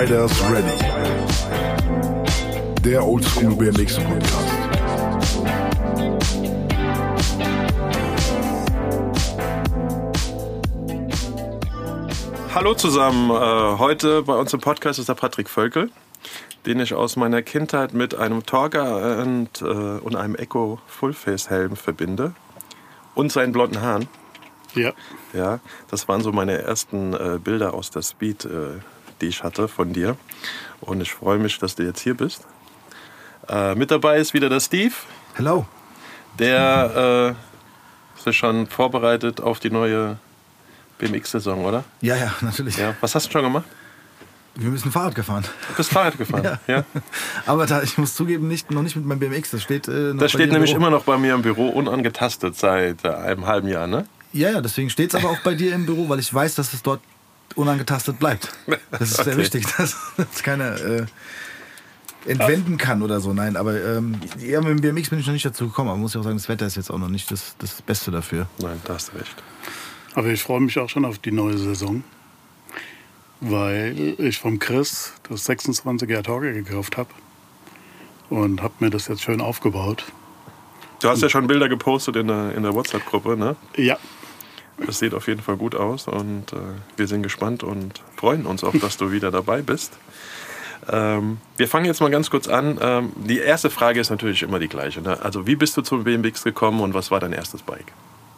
Riders Ready. Der Oldschool BMX Podcast. Hallo zusammen, heute bei uns im Podcast ist der Patrick Völkel, den ich aus meiner Kindheit mit einem Torga und einem Echo Fullface Helm verbinde und seinen blonden Haaren. Ja, das waren so meine ersten Bilder aus der Speed, die ich hatte von dir. Und ich freue mich, dass du jetzt hier bist. Mit dabei ist wieder der Steve. Hello. Der ist schon vorbereitet auf die neue BMX-Saison, oder? Ja, natürlich. Ja. Was hast du schon gemacht? Wir müssen Fahrrad gefahren. Du bist Fahrrad gefahren, ja. Aber ich muss zugeben, noch nicht mit meinem BMX. Das steht nämlich immer noch bei mir im Büro, unangetastet seit einem halben Jahr, ne? Ja, deswegen steht es aber auch bei dir im Büro, weil ich weiß, dass es dort unangetastet bleibt. Das ist sehr wichtig, dass keiner entwenden kann oder so. Nein, aber mit dem BMX bin ich noch nicht dazu gekommen. Aber man muss ja auch sagen, das Wetter ist jetzt auch noch nicht das Beste dafür. Nein, da hast du recht. Aber ich freue mich auch schon auf die neue Saison, weil ich vom Chris das 26er Torge gekauft habe und habe mir das jetzt schön aufgebaut. Du hast ja schon Bilder gepostet in der WhatsApp-Gruppe, ne? Ja. Das sieht auf jeden Fall gut aus und wir sind gespannt und freuen uns auch, dass du wieder dabei bist. Wir fangen jetzt mal ganz kurz an. Die erste Frage ist natürlich immer die gleiche, ne? Also wie bist du zum BMX gekommen und was war dein erstes Bike?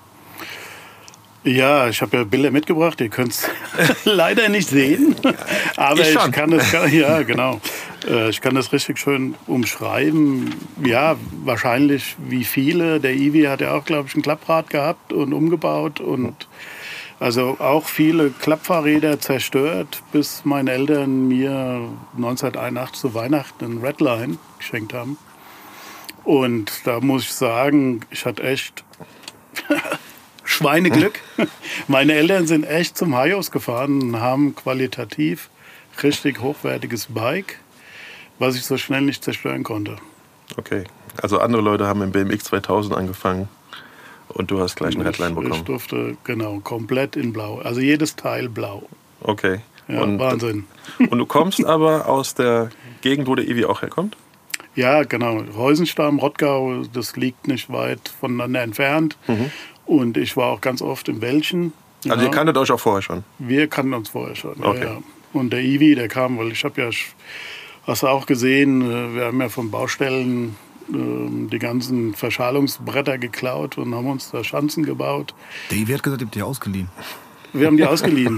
Ja, ich habe ja Bilder mitgebracht, ihr könnt es leider nicht sehen, aber ich kann das, ja genau, ich kann das richtig schön umschreiben. Ja, wahrscheinlich wie viele, der Ivi hat ja auch, glaube ich, ein Klapprad gehabt und umgebaut und also auch viele Klappfahrräder zerstört, bis meine Eltern mir 1981 zu Weihnachten einen Redline geschenkt haben. Und da muss ich sagen, ich hatte echt Schweineglück. Meine Eltern sind echt zum Haios gefahren und haben qualitativ richtig hochwertiges Bike, was ich so schnell nicht zerstören konnte. Okay, also andere Leute haben im BMX 2000 angefangen und du hast gleich einen Headline bekommen. Ich durfte, genau, komplett in blau. Also jedes Teil blau. Okay. Ja, und, Wahnsinn. Und du kommst aber aus der Gegend, wo der Ivi auch herkommt? Ja, genau. Heusenstamm, Rottgau, das liegt nicht weit voneinander entfernt. Und ich war auch ganz oft im Wäldchen. Also ihr kanntet euch auch vorher schon? Wir kannten uns vorher schon, okay. Ja. Und der Ivi, der kam, weil ich habe ja, hast du auch gesehen, wir haben ja von Baustellen die ganzen Verschalungsbretter geklaut und haben uns da Schanzen gebaut. Der Ivi hat gesagt, ihr habt die ausgeliehen. Wir haben die ausgeliehen.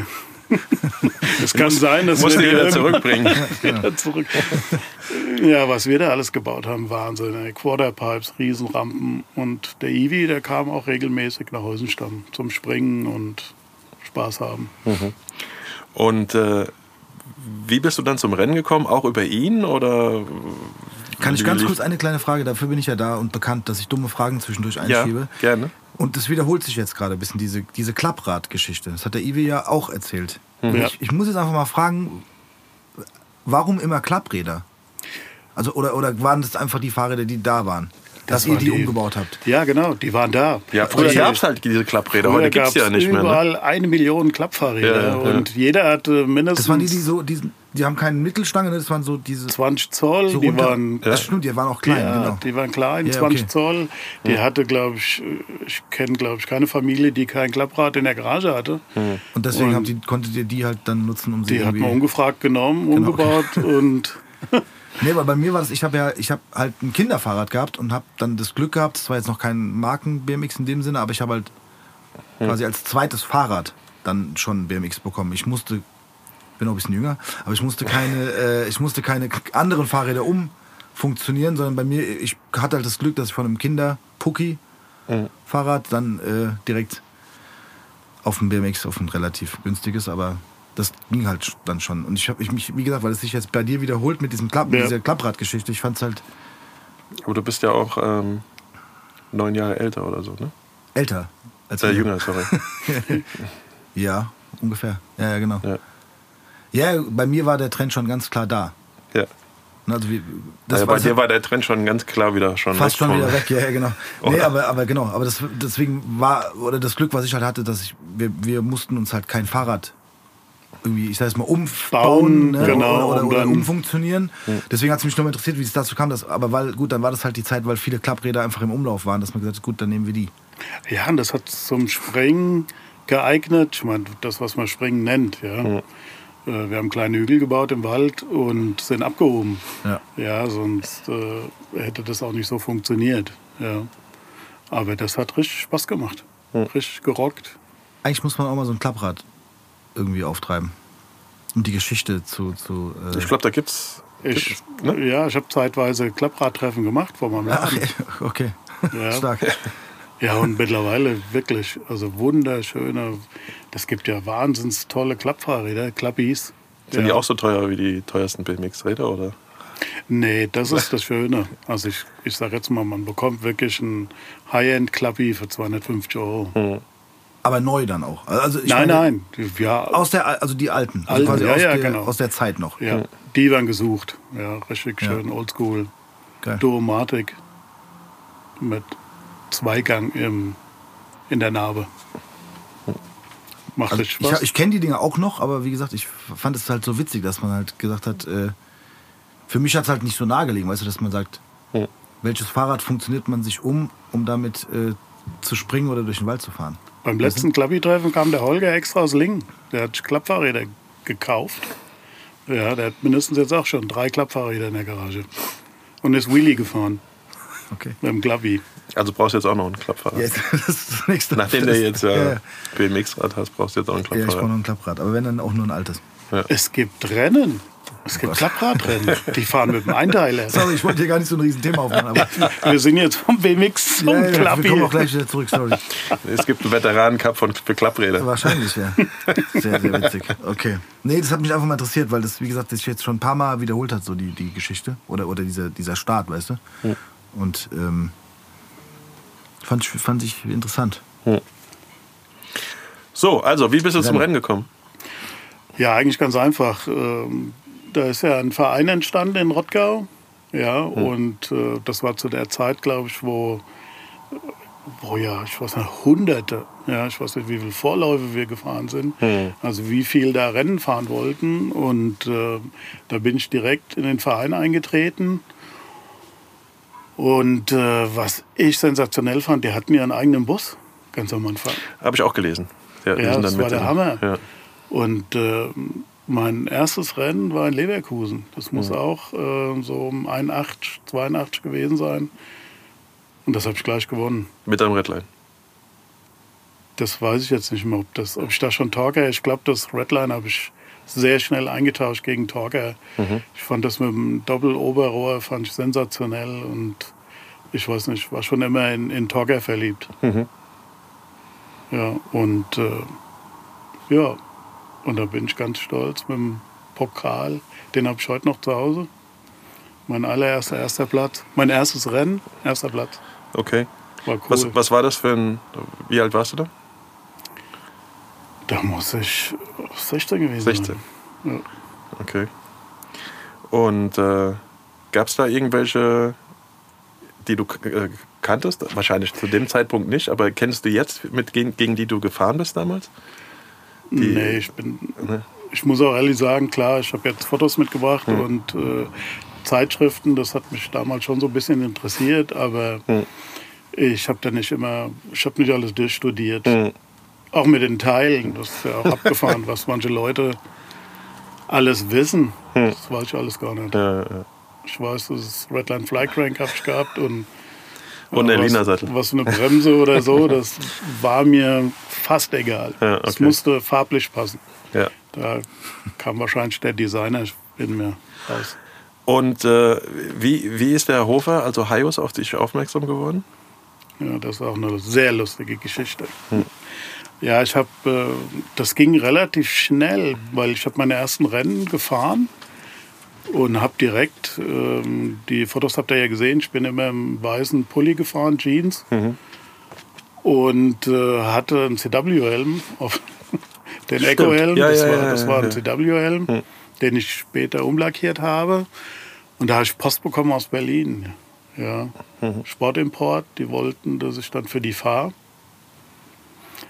Es kann sein, dass wir die wieder zurückbringen. Zurück. Ja, was wir da alles gebaut haben, Wahnsinn. Quarterpipes, Riesenrampen. Und der Ivi, der kam auch regelmäßig nach Heusenstamm zum Springen und Spaß haben. Und wie bist du dann zum Rennen gekommen? Auch über ihn? Oder kann ich ganz kurz eine kleine Frage, dafür bin ich ja da und bekannt, dass ich dumme Fragen zwischendurch einschiebe. Ja, gerne. Und das wiederholt sich jetzt gerade ein bisschen, diese Klapprad-Geschichte. Das hat der Ivi ja auch erzählt. Ja. Ich muss jetzt einfach mal fragen, warum immer Klappräder? Also, oder waren das einfach die Fahrräder, die da waren? Dass ihr die umgebaut habt? Ja, genau, die waren da. Ja, früher gab es halt diese Klappräder, heute gibt es ja nicht mehr. Überall 1 Million Klappfahrräder. Ja. Und jeder hatte mindestens... Das waren die haben keine Mittelstange, das waren so diese... 20 Zoll, so die waren... Das stimmt, die waren auch klein, ja, genau. Die waren klein, 20 Zoll. Die hatte, glaube ich kenne, glaube ich, keine Familie, die kein Klapprad in der Garage hatte. Und deswegen konntet ihr die halt dann nutzen, um sie die hat man ungefragt genommen, umgebaut und... Nee, aber bei mir war das, ich habe halt ein Kinderfahrrad gehabt und habe dann das Glück gehabt, das war jetzt noch kein Marken-BMX in dem Sinne, aber ich habe halt quasi als zweites Fahrrad dann schon BMX bekommen. Ich bin noch ein bisschen jünger, aber ich musste keine anderen Fahrräder umfunktionieren, sondern bei mir, ich hatte halt das Glück, dass ich von einem Kinder-Pucki-Fahrrad dann direkt auf ein BMX, auf ein relativ günstiges, aber das ging halt dann schon. Und ich mich, wie gesagt, weil es sich jetzt bei dir wiederholt mit dieser Klappradgeschichte, ich fand's halt... Aber du bist ja auch 9 Jahre älter oder so, ne? Älter? Als jünger, sorry. Ja, ungefähr. Ja, genau. Ja. Ja, bei mir war der Trend schon ganz klar da. Ja. Also bei dir war der Trend schon ganz klar wieder schon fast weg. Schon wieder weg, ja, genau. Nee, aber genau, aber deswegen war, oder das Glück, was ich halt hatte, dass wir mussten uns halt kein Fahrrad irgendwie, ich sag jetzt mal, umbauen, ne? Genau, oder umfunktionieren. Deswegen hat es mich nur interessiert, wie es dazu kam. Aber dann war das halt die Zeit, weil viele Klappräder einfach im Umlauf waren, dass man gesagt hat, gut, dann nehmen wir die. Ja, und das hat zum Springen geeignet. Ich meine, das, was man Springen nennt. Ja. Wir haben kleine Hügel gebaut im Wald und sind abgehoben. Ja, sonst hätte das auch nicht so funktioniert. Ja. Aber das hat richtig Spaß gemacht. Richtig gerockt. Eigentlich muss man auch mal so ein Klapprad irgendwie auftreiben. Um die Geschichte zu ich glaube, da gibt's. Ne? Ja, ich habe zeitweise Klappradtreffen gemacht vor meinem Laden. Ach, okay. Ja. Stark. Ja, und mittlerweile wirklich, also wunderschöne, das gibt ja wahnsinns tolle Klappfahrräder, Klappis. Sind die auch so teuer wie die teuersten BMX-Räder, oder? Nee, das ist das Schöne. Also ich sage jetzt mal, man bekommt wirklich ein High-End-Klappi für 250 €. Aber neu dann auch. Also Nein. Ja, also die alten. Also quasi genau. Aus der Zeit noch. Ja, die werden gesucht. Ja, richtig schön oldschool. Geil. Duomatik mit Zweigang in der Narbe. Macht Also richtig Spaß. ich kenne die Dinger auch noch, aber wie gesagt, ich fand es halt so witzig, dass man halt gesagt hat, für mich hat es halt nicht so nahegelegen, weißt du, dass man sagt, welches Fahrrad funktioniert man sich um damit zu springen oder durch den Wald zu fahren. Beim letzten Klappi-Treffen kam der Holger extra aus Lingen. Der hat Klappfahrräder gekauft. Ja, der hat mindestens jetzt auch schon 3 Klappfahrräder in der Garage. Und ist Wheelie gefahren. Okay. Mit dem Klappi. Also brauchst du jetzt auch noch ein Klappfahrrad. Ja, das ist das Nächste. Nachdem du jetzt BMX-Rad hast, brauchst du jetzt auch ein Ja, ich brauche Klappfahrrad. noch ein Klapprad, aber wenn dann auch nur ein ein altes. Es gibt Rennen. Es gibt Klappradrennen. Die fahren mit dem Einteiler. Sorry, ich wollte hier gar nicht so ein Riesen-Thema aufmachen. Aber Wir sind jetzt vom BMX zum Klappi. wir kommen auch gleich wieder zurück, sorry. Es gibt einen Veteranen-Cup für Klappräder. Wahrscheinlich, ja. Sehr, sehr witzig. Okay. Nee, das hat mich einfach mal interessiert, weil das, wie gesagt, das sich jetzt schon ein paar Mal wiederholt hat, so die Geschichte. Oder dieser Start, weißt du? Und fand ich interessant. So, also, wie bist du zum Rennen gekommen? Ja, eigentlich ganz einfach. Da ist ja ein Verein entstanden in Rottgau. Ja, und das war zu der Zeit, glaube ich, wo ja, ich weiß nicht, Hunderte, ja, ich weiß nicht, wie viele Vorläufe wir gefahren sind, also wie viel da Rennen fahren wollten. Und da bin ich direkt in den Verein eingetreten. Und was ich sensationell fand, die hatten ja einen eigenen Bus, ganz am Anfang. Habe ich auch gelesen. Ja, das war der Hammer. Ja. Und mein erstes Rennen war in Leverkusen. Das muss auch so um 81, 82 gewesen sein. Und das habe ich gleich gewonnen. Mit einem Redline? Das weiß ich jetzt nicht mehr, ob ich da schon Talker, ich glaube, das Redline habe ich sehr schnell eingetauscht gegen Talker. Ich fand das mit dem Doppel-Oberrohr fand ich sensationell und ich weiß nicht, war schon immer in Talker verliebt. Ja, und und da bin ich ganz stolz mit dem Pokal, den habe ich heute noch zu Hause. Mein erster Platz, mein erstes Rennen, erster Platz. Okay. War cool. Was war das für ein, wie alt warst du da? Da muss ich 16 gewesen sein. 16? Ja. Okay. Und gab es da irgendwelche, die du kanntest? Wahrscheinlich zu dem Zeitpunkt nicht, aber kennst du jetzt, gegen die du gefahren bist damals? Nee, ich muss auch ehrlich sagen, klar, ich habe jetzt Fotos mitgebracht und Zeitschriften, das hat mich damals schon so ein bisschen interessiert, aber ich habe nicht alles durchstudiert. Auch mit den Teilen, das ist ja auch abgefahren, was manche Leute alles wissen. Das weiß ich alles gar nicht. Ja. Ich weiß, das Redline Flycrank habe ich gehabt und der Lina-Sattel. Was eine Bremse oder so, das war mir fast egal. Ja, okay. Es musste farblich passen. Ja. Da kam wahrscheinlich der Designer in mir raus. Und wie ist der Hofer, also Haius, auf dich aufmerksam geworden? Ja, das ist auch eine sehr lustige Geschichte. Ja, das ging relativ schnell, weil ich habe meine ersten Rennen gefahren und habe direkt, die Fotos habt ihr ja gesehen, ich bin immer im weißen Pulli gefahren, Jeans, und hatte einen CW-Helm, den Eco-Helm, das war ein CW-Helm, den ich später umlackiert habe. Und da habe ich Post bekommen aus Berlin. Ja. Sportimport, die wollten, dass ich dann für die fahre.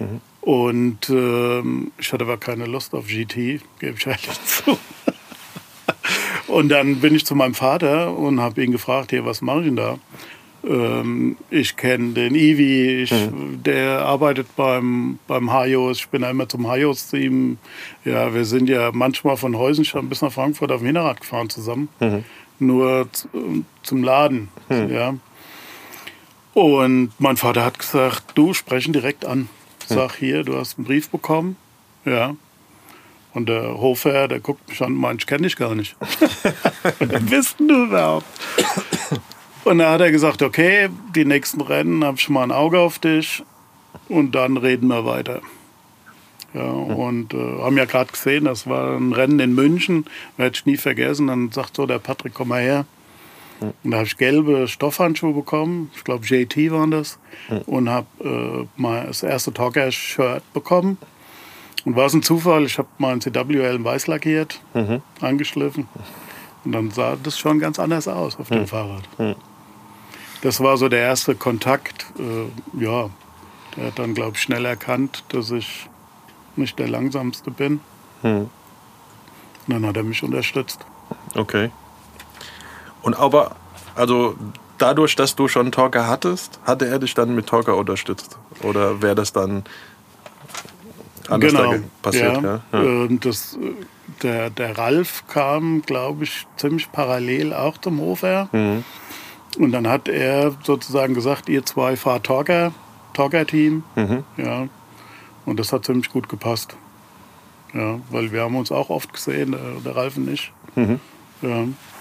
Und ich hatte aber keine Lust auf GT, gebe ich ehrlich zu. Und dann bin ich zu meinem Vater und habe ihn gefragt, hier, was mache ich denn da? Ich kenne den Ivi, der arbeitet beim Hajos, ich bin da immer zum Hajos-Team. Ja, wir sind ja manchmal von Heusenstamm bis nach Frankfurt auf dem Hinterrad gefahren zusammen. Nur zum Laden. Ja. Und mein Vater hat gesagt, du, sprechen direkt an. Sag hier, du hast einen Brief bekommen. Ja. Und der Hofherr, der guckt mich an und meint, ich kenne dich gar nicht. Und wer bist denn du überhaupt? Und dann hat er gesagt, okay, die nächsten Rennen habe ich mal ein Auge auf dich und dann reden wir weiter. Ja, und haben ja gerade gesehen, das war ein Rennen in München, werde ich nie vergessen. Dann sagt so der Patrick, komm mal her. Und da habe ich gelbe Stoffhandschuhe bekommen, ich glaube JT waren das, und habe mal das erste Talker-Shirt bekommen. Und war es ein Zufall, ich habe meinen CW-Helm weiß lackiert, angeschliffen. Und dann sah das schon ganz anders aus auf dem Fahrrad. Das war so der erste Kontakt. Ja, der hat dann, glaube ich, schnell erkannt, dass ich nicht der Langsamste bin. Und dann hat er mich unterstützt. Okay. Und aber, also dadurch, dass du schon Talker hattest, hatte er dich dann mit Talker unterstützt? Oder wäre das dann anders passiert? Ja. Ja. Der Ralf kam, glaube ich, ziemlich parallel auch zum Hofer. Und dann hat er sozusagen gesagt, ihr zwei fahrt Talker-Team. Ja. Und das hat ziemlich gut gepasst. Ja, weil wir haben uns auch oft gesehen, der Ralf und ich. Ja.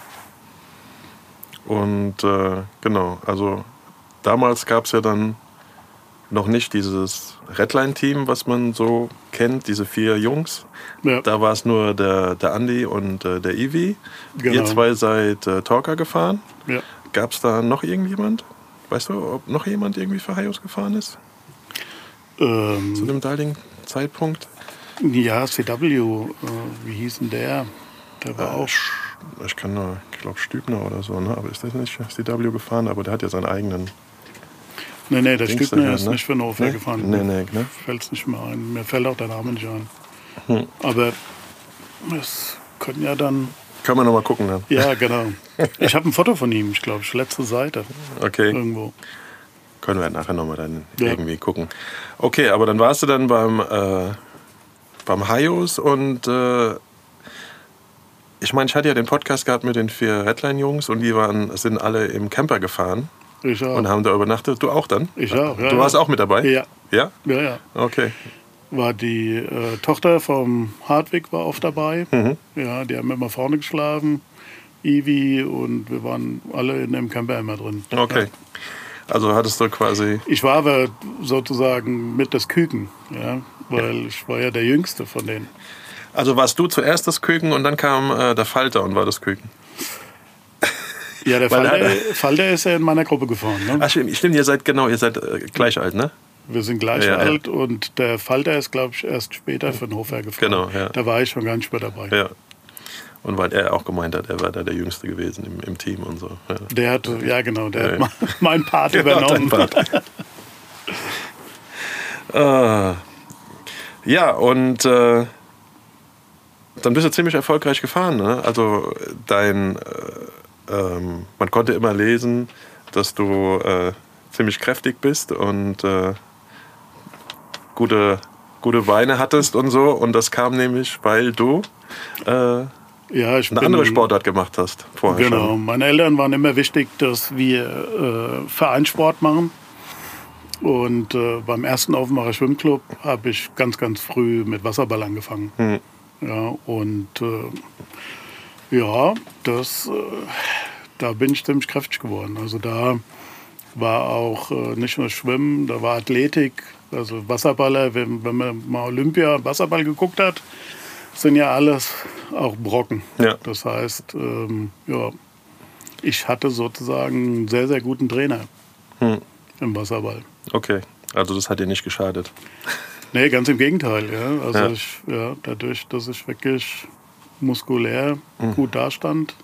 Und genau, also damals gab es ja dann noch nicht dieses Redline-Team, was man so kennt, diese 4 Jungs. Ja. Da war es nur der Andi und der Ivi. Genau. Ihr zwei seid Talker gefahren. Ja. Gab es da noch irgendjemand? Weißt du, ob noch jemand irgendwie für Hajos gefahren ist? Zu dem damaligen Zeitpunkt? Ja, CW, wie hieß denn der? Der war auch... Ich glaube Stübner oder so, ne? Aber ist das nicht CW gefahren? Aber der hat ja seinen eigenen... Nee, der Stübner ist nicht für Hannover gefahren. Nee, ne? Fällt's nicht mehr ein. Mir fällt auch der Name nicht ein. Aber das können ja dann... Können wir noch mal gucken dann. Ja, genau. Ich habe ein Foto von ihm, ich glaube, letzte Seite. Okay. Irgendwo. Können wir nachher noch mal dann irgendwie gucken. Okay, aber dann warst du dann beim Hajos und ich meine, ich hatte ja den Podcast gehabt mit den 4 Redline-Jungs und die sind alle im Camper gefahren. Ich auch. Und haben da übernachtet. Du auch dann? Ich auch, ja. Du warst auch mit dabei? Ja. Ja? Ja, ja. Okay. War die Tochter vom Hartwig war oft dabei. Ja, die haben immer vorne geschlafen. Ivi und wir waren alle in dem Camper immer drin. Okay. Ja. Also hattest du quasi... Ich war aber sozusagen mit das Küken, ja, weil ich war ja der Jüngste von denen. Also warst du zuerst das Küken und dann kam der Falter und war das Küken? Ja, der Falter ist ja in meiner Gruppe gefahren. Ne? Ach, stimmt, ihr seid gleich alt, ne? Wir sind gleich alt und der Falter ist, glaube ich, erst später für den Hofer gefahren. Genau, ja. Da war ich schon gar nicht mehr dabei. Ja. Und weil er auch gemeint hat, er war da der Jüngste gewesen im Team und so. Ja. Der hat, der hat meinen Part übernommen. Ja, und dann bist du ziemlich erfolgreich gefahren, ne? Also man konnte immer lesen, dass du ziemlich kräftig bist und gute Beine hattest und so. Und das kam nämlich, weil du eine andere Sportart gemacht hast vorher. Genau, schon. Meine Eltern waren immer wichtig, dass wir Vereinssport machen. Und beim ersten Aufmacher Schwimmclub habe ich ganz, ganz früh mit Wasserball angefangen. Ja, und da bin ich ziemlich kräftig geworden. Also da war auch nicht nur Schwimmen, da war Athletik, also Wasserballer. Wenn man mal Olympia Wasserball geguckt hat, sind ja alles auch Brocken. Ja. Das heißt, ich hatte sozusagen einen sehr, sehr guten Trainer im Wasserball. Okay, also das hat dir nicht geschadet? Nee, ganz im Gegenteil. Ja. Also dadurch, dass ich wirklich muskulär gut dastand,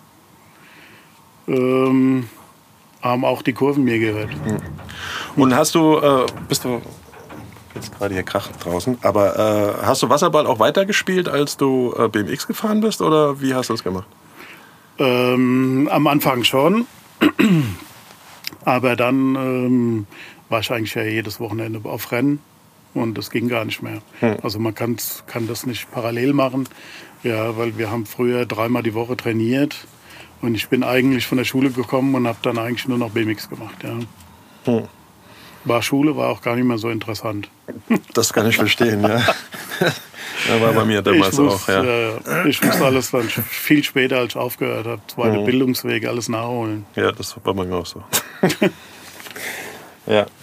haben auch die Kurven mir gehört. Und bist du Jetzt gerade hier kracht draußen. Aber hast du Wasserball auch weitergespielt, als du BMX gefahren bist? Oder wie hast du das gemacht? Am Anfang schon. Aber dann war ich eigentlich ja jedes Wochenende auf Rennen. Und das ging gar nicht mehr. Also man kann das nicht parallel machen. Ja, weil wir haben früher 3-mal die Woche trainiert. Und ich bin eigentlich von der Schule gekommen und habe dann eigentlich nur noch BMX gemacht. Ja. Schule war auch gar nicht mehr so interessant. Das kann ich verstehen, ja. Ja, war bei mir damals auch, ja. Ich musste alles dann viel später, als ich aufgehört habe, zweite Bildungswege, alles nachholen. Ja, das war bei mir auch so. Ja.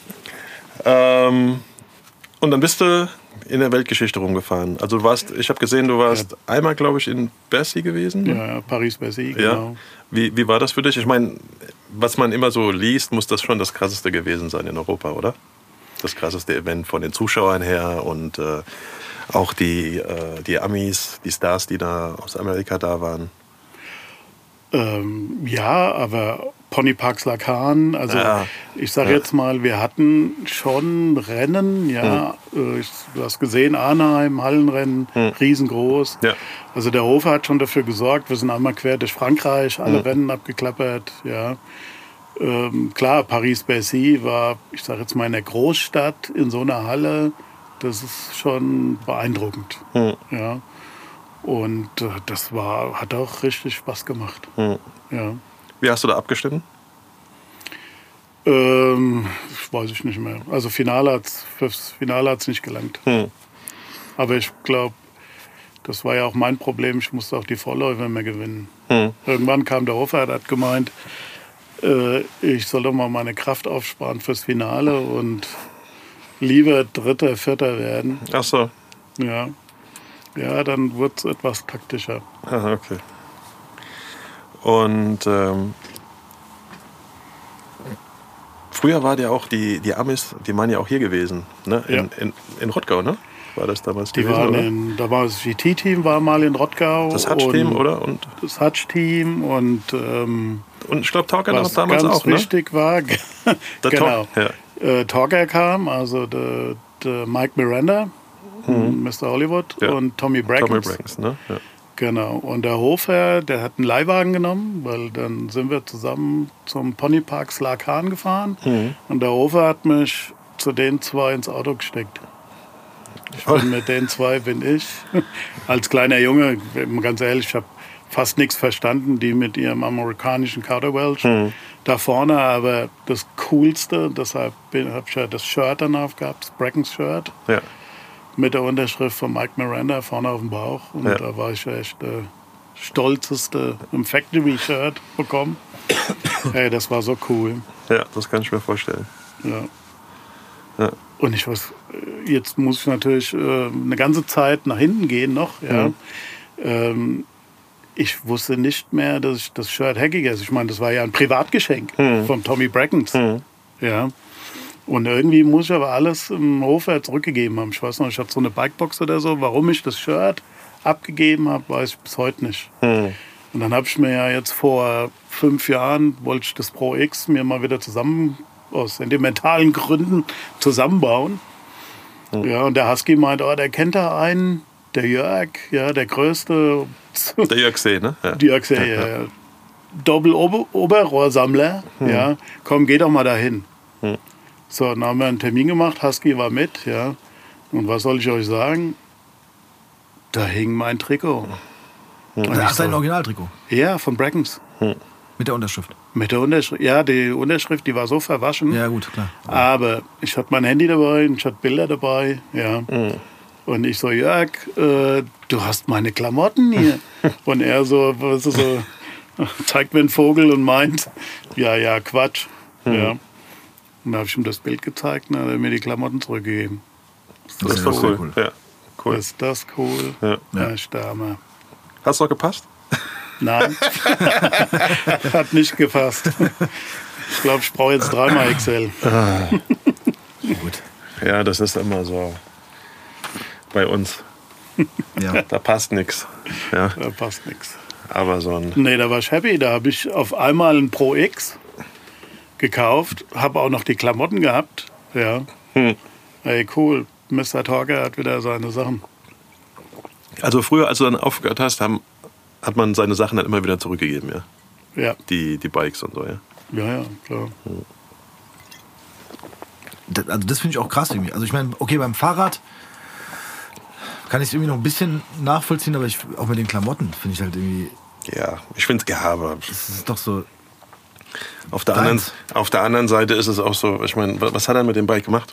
Und dann bist du in der Weltgeschichte rumgefahren. Also ich habe gesehen, du warst einmal, glaube ich, in Bercy gewesen. Ja, Paris-Bercy, genau. Ja. Wie war das für dich? Ich meine, was man immer so liest, muss das schon das Krasseste gewesen sein in Europa, oder? Das krasseste Event von den Zuschauern her und auch die Amis, die Stars, die da aus Amerika da waren. Ja, aber Ponyparks Lacan, also ich sage jetzt mal, wir hatten schon Rennen, du hast gesehen, Arnheim, Hallenrennen, riesengroß. Ja. Also der Hofer hat schon dafür gesorgt, wir sind einmal quer durch Frankreich, alle Rennen abgeklappert, ja. Klar, Paris-Bercy war, ich sage jetzt mal, in der Großstadt, in so einer Halle, das ist schon beeindruckend, ja. Und das hat auch richtig Spaß gemacht. Ja. Wie hast du da abgeschnitten? Weiß ich nicht mehr. Also fürs Finale hat es nicht gelangt. Aber ich glaube, das war ja auch mein Problem. Ich musste auch die Vorläufe mehr gewinnen. Irgendwann kam der Hofer, der hat gemeint, ich soll doch mal meine Kraft aufsparen fürs Finale und lieber Dritter, Vierter werden. Ach so. Ja. Ja, dann wird es etwas taktischer. Aha, okay. Und früher war ja auch die Amis, die waren ja auch hier gewesen, ne? In Rottgau, ne? War das damals die gewesen, da war das GT-Team war mal in Rottgau. Das Hutch-Team, oder? Und das Hutch-Team und ich glaube, Torker damals auch, ne? Was ganz wichtig war, genau. Torker kam, also der Mike Miranda, Mr. Hollywood und Tommy Brackens. Ne? Ja. Genau. Und der Hofer, der hat einen Leihwagen genommen, weil dann sind wir zusammen zum Ponyparks Lacan gefahren. Und der Hofer hat mich zu den zwei ins Auto gesteckt. Mit den zwei bin ich. Als kleiner Junge, ganz ehrlich, ich habe fast nichts verstanden, die mit ihrem amerikanischen Kauderwelsch da vorne. Aber das Coolste, deshalb habe ich ja das Shirt dann aufgehabt, das Brackens Shirt. Ja. Mit der Unterschrift von Mike Miranda vorne auf dem Bauch. Und da war ich echt der stolzeste im Factory-Shirt bekommen. Hey, das war so cool. Ja, das kann ich mir vorstellen. Ja. Und ich weiß, jetzt muss ich natürlich eine ganze Zeit nach hinten gehen noch. Ja. Ich wusste nicht mehr, dass ich das Shirt hackig ist. Ich meine, das war ja ein Privatgeschenk von Tommy Brackens. Ja. Und irgendwie muss ich aber alles im Hofer zurückgegeben haben. Ich weiß noch, ich hatte so eine Bikebox oder so. Warum ich das Shirt abgegeben habe, weiß ich bis heute nicht. Und dann habe ich mir ja jetzt vor 5 Jahren, wollte ich das Pro X mir mal wieder aus sentimentalen Gründen zusammenbauen. Ja, und der Husky meint, der kennt da einen, der Jörg, ja, der Größte. Der Jörg See, ne? Ja. Jörg See, ja. Doppel-Oberrohrsammler, ja. Komm, geh doch mal dahin. So, dann haben wir einen Termin gemacht, Husky war mit, ja. Und was soll ich euch sagen? Da hing mein Trikot. Ach, sein Originaltrikot? Ja, von Brackens. Mit der Unterschrift? Mit der Unterschrift, ja, die Unterschrift, die war so verwaschen. Ja, gut, klar. Aber ich hatte mein Handy dabei, ich hatte Bilder dabei, ja. Und ich so, Jörg, du hast meine Klamotten hier. Und er so, zeigt mir einen Vogel und meint, ja, Quatsch. Ja. Und da habe ich ihm das Bild gezeigt und dann hat er mir die Klamotten zurückgegeben. Das ist doch cool. Ja, cool. Ist das cool? Ja, Stürmer. Hat es noch gepasst? Nein. Hat nicht gepasst. Ich glaube, ich brauche jetzt 3-mal XL. Gut. Ja, das ist immer so bei uns. Ja. Da passt nichts. Ja. Da passt nichts. Aber so ein... Nee, da war ich happy. Da habe ich auf einmal ein Pro X gekauft, habe auch noch die Klamotten gehabt. Ja. Hey, cool. Mr. Torger hat wieder seine Sachen. Also früher, als du dann aufgehört hast, hat man seine Sachen dann immer wieder zurückgegeben, ja? Ja. Die Bikes und so, ja? Ja, klar. Also das finde ich auch krass irgendwie. Also ich meine, okay, beim Fahrrad kann ich es irgendwie noch ein bisschen nachvollziehen, aber auch mit den Klamotten finde ich halt irgendwie... Ja, ich finde es Gehabe. Das ist doch so... Auf der anderen Seite ist es auch so, ich meine, was hat er mit dem Bike gemacht?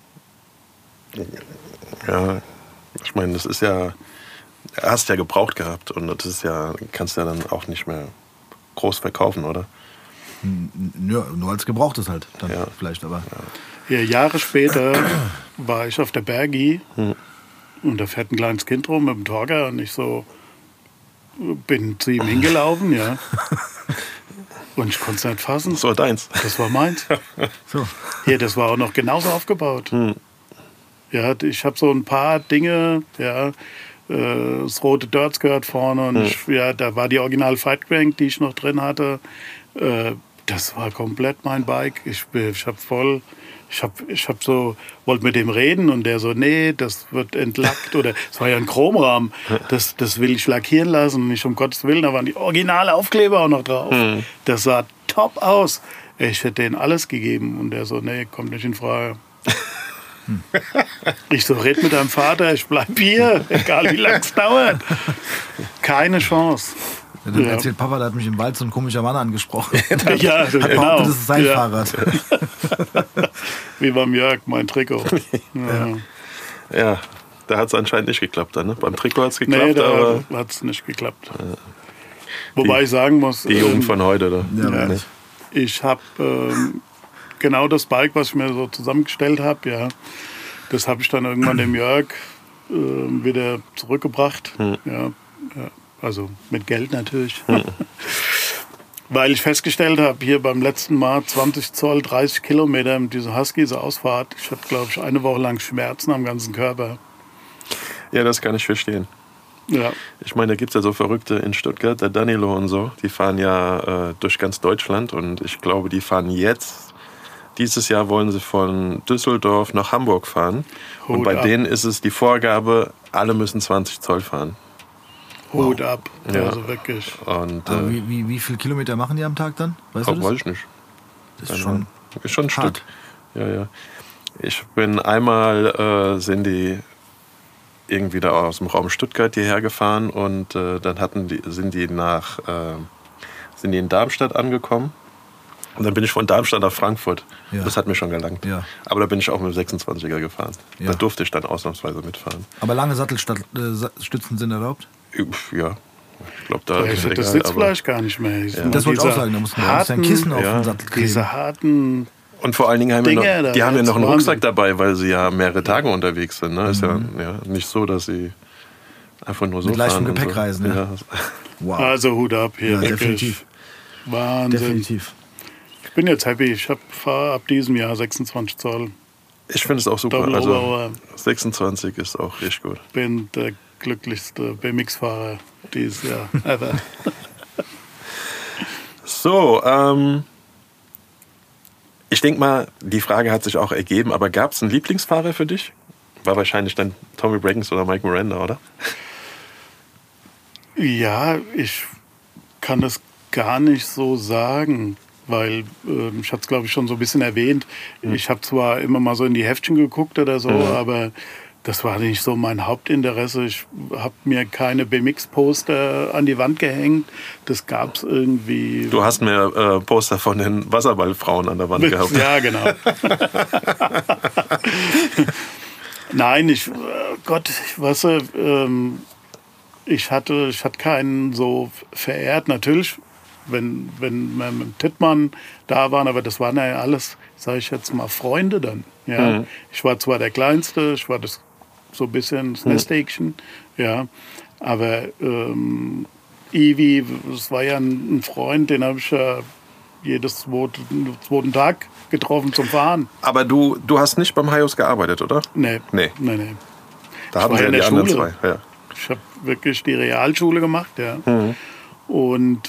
Ja, ich meine, das ist ja... Er hast ja gebraucht gehabt und das ist ja, kannst du ja dann auch nicht mehr groß verkaufen, oder? Ja, nur als Gebrauchtes halt, dann vielleicht, aber... Ja, Jahre später war ich auf der Bergi und da fährt ein kleines Kind rum mit dem Torger und ich so bin zu ihm hingelaufen, ja. Und ich konnte es nicht fassen. Das war deins. Das war meins. So. Ja, das war auch noch genauso aufgebaut. Ja, ich habe so ein paar Dinge, ja, das rote Dirt gehört vorne und da war die Original Fight Crank, die ich noch drin hatte. Das war komplett mein Bike. Ich wollte mit dem reden und der so, nee, das wird entlackt oder es war ja ein Chromrahmen, das will ich lackieren lassen, nicht um Gottes Willen, da waren die originale Aufkleber auch noch drauf. Das sah top aus. Ich hätte denen alles gegeben und der so, nee, kommt nicht in Frage. Ich so, red mit deinem Vater, ich bleib hier, egal wie lang es dauert. Keine Chance. Ja, dann erzählt Papa, da hat mich im Wald so ein komischer Mann angesprochen. Ja, hat behauptet, das ist sein Fahrrad. Wie beim Jörg, mein Trikot. Ja, da hat es anscheinend nicht geklappt dann, ne? Beim Trikot hat es geklappt, nee, aber... hat es nicht geklappt. Wobei ich sagen muss... Die Jugend von heute, oder? Ja, ich habe genau das Bike, was ich mir so zusammengestellt habe, ja, das habe ich dann irgendwann dem Jörg wieder zurückgebracht. Ja, also mit Geld natürlich. Weil ich festgestellt habe, hier beim letzten Mal 20 Zoll, 30 Kilometer mit dieser Husky-Ausfahrt, ich hatte, glaube ich, eine Woche lang Schmerzen am ganzen Körper. Ja, das kann ich verstehen. Ja. Ich meine, da gibt es ja so Verrückte in Stuttgart, der Danilo und so, die fahren ja durch ganz Deutschland und ich glaube, die fahren dieses Jahr wollen sie von Düsseldorf nach Hamburg fahren. Und bei denen ist es die Vorgabe, alle müssen 20 Zoll fahren. Hut ab, ja. Also wirklich. Und, wie viele Kilometer machen die am Tag dann? Weißt du das? Weiß ich nicht. Das ist schon ein hart. Stück. Ja. Ich bin einmal, sind die irgendwie da aus dem Raum Stuttgart hierher gefahren und dann sind die in Darmstadt angekommen. Und dann bin ich von Darmstadt nach Frankfurt. Ja. Das hat mir schon gelangt. Ja. Aber da bin ich auch mit dem 26er gefahren. Ja. Da durfte ich dann ausnahmsweise mitfahren. Aber lange Sattelstützen sind erlaubt? Ja. Ich glaube, da ist egal, das Sitzfleisch gar nicht mehr. Ja. Das wollte ich auch sagen. Da muss man ein Kissen auf den Sattel kriegen. Diese harten... Und vor allen Dingen haben die haben ja noch einen Rucksack dabei, weil sie ja mehrere Tage unterwegs sind. Ne? Ist ja nicht so, dass sie einfach nur so mit fahren. Mit leichtem Gepäck so. reisen. Ja. Wow. Also Hut ab hier. Ja, definitiv. Wahnsinn. Definitiv. Ich bin jetzt happy. Ich fahre ab diesem Jahr 26 Zoll. Ich finde es auch super. Also 26 ist auch richtig gut. Ich bin der glücklichste BMX-Fahrer dieses Jahr ever. So, ich denke mal, die Frage hat sich auch ergeben, aber gab es einen Lieblingsfahrer für dich? War wahrscheinlich dann Tommy Brackens oder Mike Miranda, oder? Ja, ich kann das gar nicht so sagen, weil ich hatte es, glaube ich, schon so ein bisschen erwähnt. Ich habe zwar immer mal so in die Heftchen geguckt oder so, aber das war nicht so mein Hauptinteresse. Ich habe mir keine BMX-Poster an die Wand gehängt. Das gab es irgendwie... Du hast mir Poster von den Wasserballfrauen an der Wand gehabt. Ja, genau. Nein, ich hatte keinen so verehrt. Natürlich, wenn wir mit Tittmann da waren, aber das waren ja alles, sage ich jetzt mal, Freunde dann. Ja? Ich war zwar der Kleinste, ich war so ein bisschen das Nesthäkchen, ja, aber Ivi, das war ja ein Freund, den habe ich ja jedes zweiten Tag getroffen zum Fahren. Aber du hast nicht beim Highos gearbeitet, oder? Nee. Da haben wir ja die anderen zwei. Ja. Ich habe wirklich die Realschule gemacht, ja. Und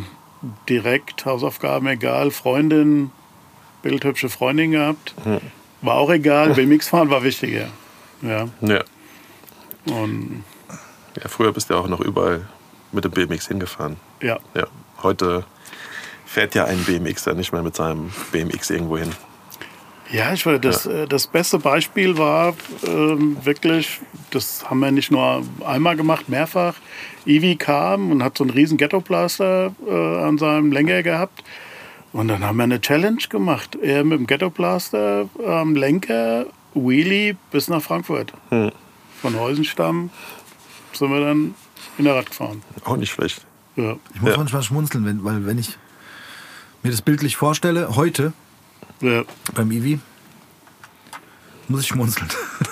direkt Hausaufgaben egal, Freundin, bildhübsche Freundin gehabt. war auch egal. BMX fahren war wichtiger. Ja. Ja. Und Ja, früher bist du ja auch noch überall mit dem BMX hingefahren. ja. Ja. Heute fährt ja ein BMXer nicht mehr mit seinem BMX irgendwo hin. Ja, ich würde das beste Beispiel war wirklich, das haben wir nicht nur einmal gemacht, mehrfach. Ivi kam und hat so einen riesen Ghetto-Blaster an seinem Lenker gehabt. Und dann haben wir eine Challenge gemacht. Er mit dem Ghetto-Blaster am Lenker, Wheelie bis nach Frankfurt. Von Heusenstamm sind wir dann in der Rad gefahren. Auch nicht schlecht. Ja. Ich muss manchmal schmunzeln, weil wenn ich mir das bildlich vorstelle, heute Ja. beim Ivi, muss ich schmunzeln.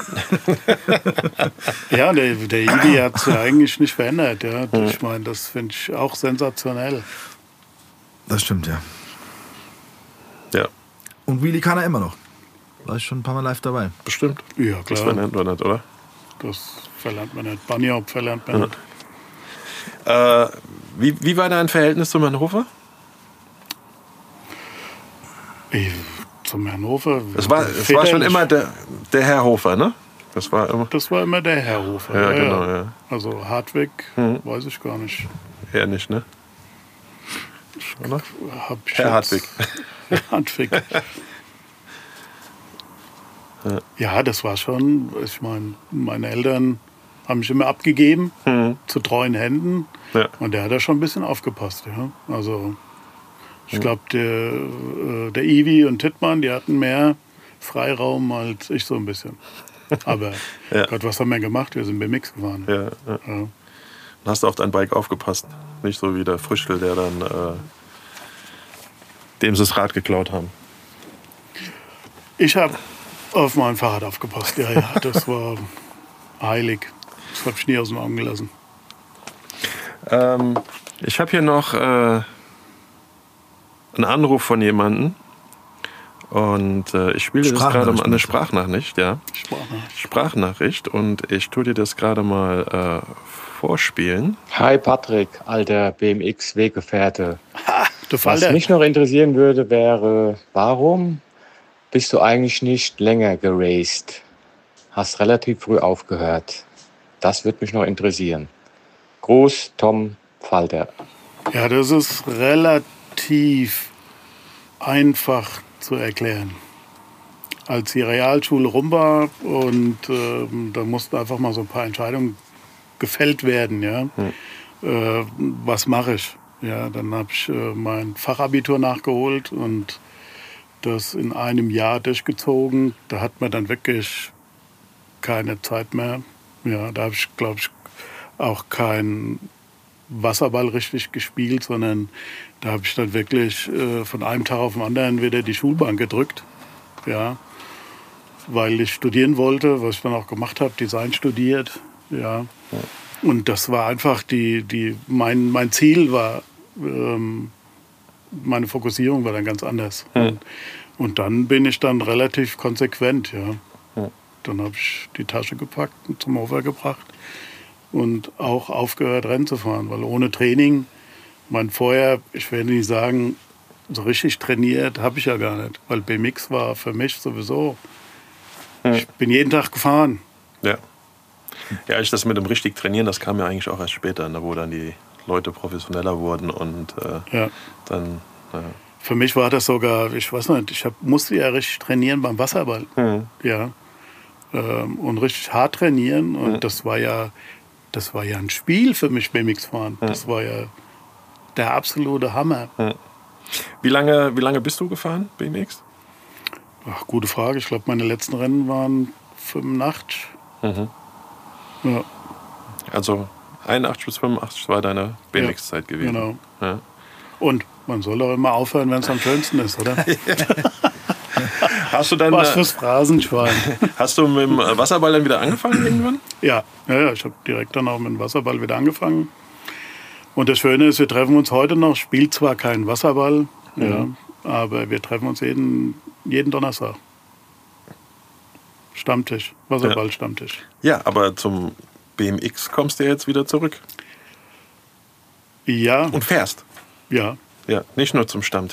Ja, der Ivi hat es ja eigentlich nicht verändert. Ja. Ich meine, das finde ich auch sensationell. Das stimmt, ja. Ja, Und Wheelie kann er immer noch. War ich schon ein paar Mal live dabei. bestimmt. Ja, Das klar. verlernt man nicht, oder? Das verlernt man nicht. Bunnyhop verlernt man nicht. Wie war dein Verhältnis zu Herrn Hofer? Zum Hannover. Es war schon immer der Herr Hofer, ne? Das war immer der Herr Hofer. Ja, genau, ja. Also Hartwig, weiß ich gar nicht. eher nicht, ne? Oder? Hab ich Herr jetzt- Hartwig. Hartwig. Ja, das war schon, ich meine, meine Eltern haben mich immer abgegeben zu treuen Händen. Ja. Und der hat da schon ein bisschen aufgepasst. Ja? Also ich glaube, der Ivi und Tittmann, die hatten mehr Freiraum als ich so ein bisschen. Aber Ja. Gott, was haben wir gemacht? Wir sind BMX gefahren. Ja, ja. Ja. Dann hast du auf dein Bike aufgepasst. Nicht so wie der Frischl, der dann dem sie das Rad geklaut haben. Ich habe auf mein Fahrrad aufgepasst. Ja, das war heilig. Das habe ich nie aus den Augen gelassen. Ich habe hier noch einen Anruf von jemandem. Und ich spiele das gerade mal eine Sprachnachricht, ja. Sprachnachricht. Und ich tue dir das gerade mal vorspielen. Hi Patrick, alter BMX-Weggefährte. Du Was Falter. mich noch interessieren würde, wäre, warum bist du eigentlich nicht länger geraced? Hast relativ früh aufgehört. Das würde mich noch interessieren. Gruß, Tom Falter. Ja, das ist relativ einfach zu erklären. Als die Realschule rum war und da mussten einfach mal so ein paar Entscheidungen gefällt werden. Ja? Was mache ich? Ja, dann habe ich mein Fachabitur nachgeholt und das in einem Jahr durchgezogen. Da hat man dann wirklich keine Zeit mehr. Ja, da habe ich, glaube ich, auch kein Wasserball richtig gespielt, sondern da habe ich dann wirklich von einem Tag auf den anderen wieder die Schulbank gedrückt. Ja, weil ich studieren wollte, was ich dann auch gemacht habe, Design studiert. Ja. Und das war einfach mein Ziel war, meine Fokussierung war dann ganz anders. Und dann bin ich dann relativ konsequent, ja. Dann habe ich die Tasche gepackt und zum Hofer gebracht und auch aufgehört, Rennen zu fahren, weil ohne Training, vorher, ich werde nicht sagen, so richtig trainiert habe ich ja gar nicht, weil BMX war für mich sowieso, ich bin jeden Tag gefahren. Ja. Ja, das mit dem richtig Trainieren, das kam ja eigentlich auch erst später, wo dann die Leute professioneller wurden und Ja. dann. Für mich war das sogar, ich weiß nicht, musste ja richtig trainieren beim Wasserball. Ja. Und richtig hart trainieren. Und das war ja ein Spiel für mich, BMX fahren. Das war ja der absolute Hammer. Wie lange bist du gefahren, BMX? Ach, gute Frage. Ich glaube, meine letzten Rennen waren 85. Ja, Also 81 bis 85 war deine BMX-Zeit gewesen. genau. Ja. Und man soll auch immer aufhören, wenn es am schönsten ist, oder? Hast du dann Was fürs Phrasenschwein. hast du mit dem Wasserball dann wieder angefangen irgendwann? Ja, ich habe direkt dann auch mit dem Wasserball wieder angefangen. Und das Schöne ist, wir treffen uns heute noch, spielt zwar keinen Wasserball, ja, aber wir treffen uns jeden Donnerstag. Stammtisch, Wasserball-Stammtisch. Ja, aber zum BMX kommst du ja jetzt wieder zurück Ja, und fährst. ja, Ja, nicht nur zum Stammtisch.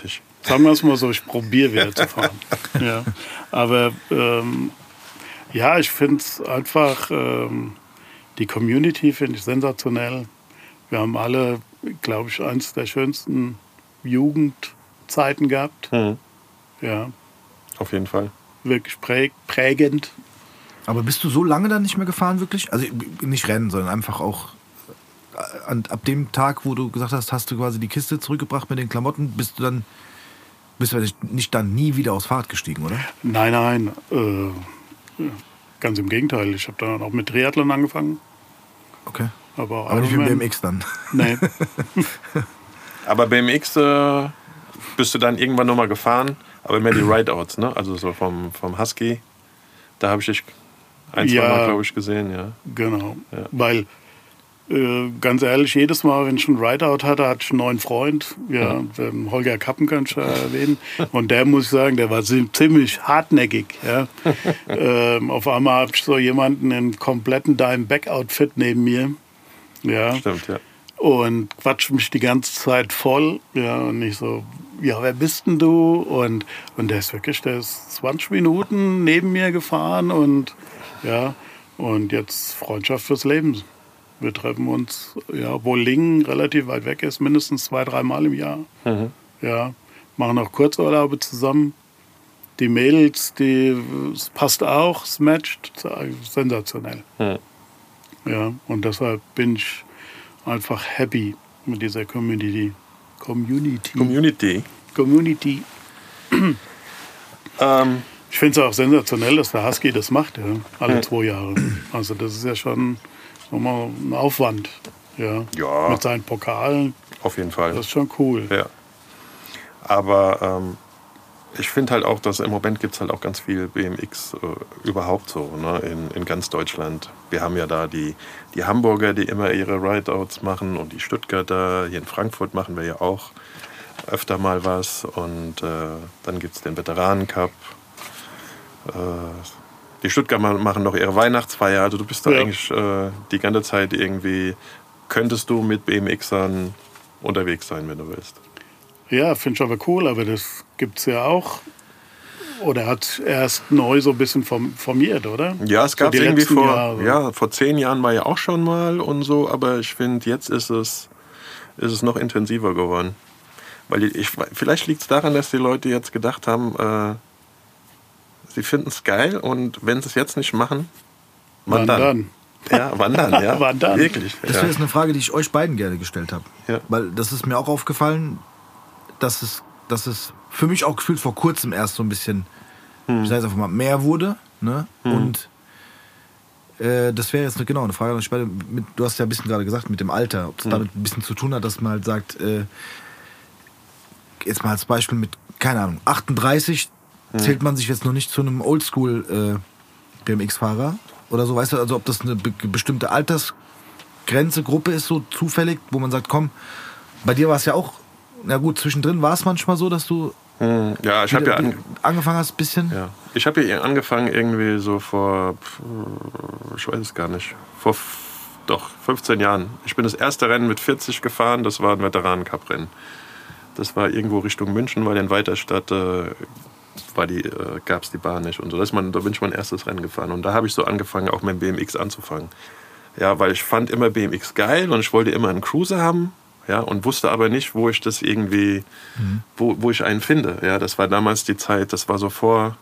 Sagen wir es mal so, ich probiere wieder zu fahren. Ja. Aber ja, ich finde es einfach, die Community finde ich sensationell. Wir haben alle, glaube ich, eins der schönsten Jugendzeiten gehabt. Ja. Auf jeden Fall. Wirklich prägend. Aber bist du so lange dann nicht mehr gefahren, wirklich? Also nicht Rennen, sondern einfach auch ab dem Tag, wo du gesagt hast, hast du quasi die Kiste zurückgebracht mit den Klamotten, bist du nicht dann nie wieder aufs Fahrrad gestiegen, oder? Nein. Ganz im Gegenteil. Ich habe dann auch mit Triathlon angefangen. Okay. Aber nicht mit BMX dann? Nee. Aber BMX bist du dann irgendwann nochmal gefahren, aber mehr die Rideouts, ne? Also so vom Husky. Da habe ich dich ein, zwei Mal, glaube ich, gesehen, ja. Genau. Ja. Weil, ganz ehrlich, jedes Mal, wenn ich einen Rideout hatte ich einen neuen Freund. Ja, den Holger Kappen kann ich erwähnen. Und der, muss ich sagen, der war ziemlich hartnäckig. Ja. Auf einmal habe ich so jemanden in kompletten Dime-Back-Outfit neben mir. Ja. Stimmt, ja. Und quatscht mich die ganze Zeit voll. Ja, und ich so, ja, wer bist denn du? Und der ist 20 Minuten neben mir gefahren und ja, und jetzt Freundschaft fürs Leben. Wir treffen uns, ja, obwohl Lingen relativ weit weg ist, mindestens 2-3 Mal im Jahr. Ja, machen auch Kurzurlaube zusammen. Die Mädels, es passt auch, es matcht, sensationell. Ja, und deshalb bin ich einfach happy mit dieser Community. Ich finde es auch sensationell, dass der Husky das macht, ja, alle 2 Jahre. Also das ist ja schon nochmal ein Aufwand. Ja. Mit seinen Pokalen. Auf jeden Fall. Das ist schon cool. Ja. Aber ich finde halt auch, dass im Moment gibt es halt auch ganz viel BMX überhaupt so, ne, in ganz Deutschland. Wir haben ja da die Hamburger, die immer ihre Rideouts machen und die Stuttgarter. Hier in Frankfurt machen wir ja auch öfter mal was. Und dann gibt es den Veteranen-Cup. Die Stuttgarter machen noch ihre Weihnachtsfeier. Also du bist da eigentlich die ganze Zeit irgendwie, könntest du mit BMXern unterwegs sein, wenn du willst. Ja, finde ich aber cool, aber das gibt es ja auch. Oder hat erst neu so ein bisschen formiert, oder? Ja, es gab so irgendwie vor 10 Jahren war ja auch schon mal und so, aber ich finde, jetzt ist es noch intensiver geworden. Weil vielleicht liegt es daran, dass die Leute jetzt gedacht haben, sie finden es geil und wenn sie es jetzt nicht machen, wann dann? Ja, wann dann? Ja, wann dann? Wirklich. Das wäre jetzt eine Frage, die ich euch beiden gerne gestellt habe. Ja. Weil das ist mir auch aufgefallen, dass es für mich auch gefühlt vor kurzem erst so ein bisschen, ich sage jetzt einfach mal, mehr wurde. Ne? Und das wäre jetzt genau eine Frage an euch beide. Du hast ja ein bisschen gerade gesagt mit dem Alter, ob es damit ein bisschen zu tun hat, dass man halt sagt, jetzt mal als Beispiel mit, keine Ahnung, 38 zählt man sich jetzt noch nicht zu einem Oldschool BMX-Fahrer oder so, weißt du, also ob das eine bestimmte Altersgrenze, Gruppe ist, so zufällig, wo man sagt, komm, bei dir war es ja auch, na gut, zwischendrin war es manchmal so, dass du ich habe ja angefangen hast ein bisschen. Ja. Ich habe ja angefangen irgendwie so vor, ich weiß es gar nicht, vor 15 Jahren. Ich bin das erste Rennen mit 40 gefahren, das war ein Veteranen-Cup-Rennen. Das war irgendwo Richtung München, weil in Weiterstadt gab es die Bahn nicht und so. Da bin ich mein erstes Rennen gefahren und da habe ich so angefangen, auch mit dem BMX anzufangen. Ja, weil ich fand immer BMX geil und ich wollte immer einen Cruiser haben. Ja, und wusste aber nicht, wo ich das irgendwie, wo ich einen finde. Ja, das war damals die Zeit, das war vor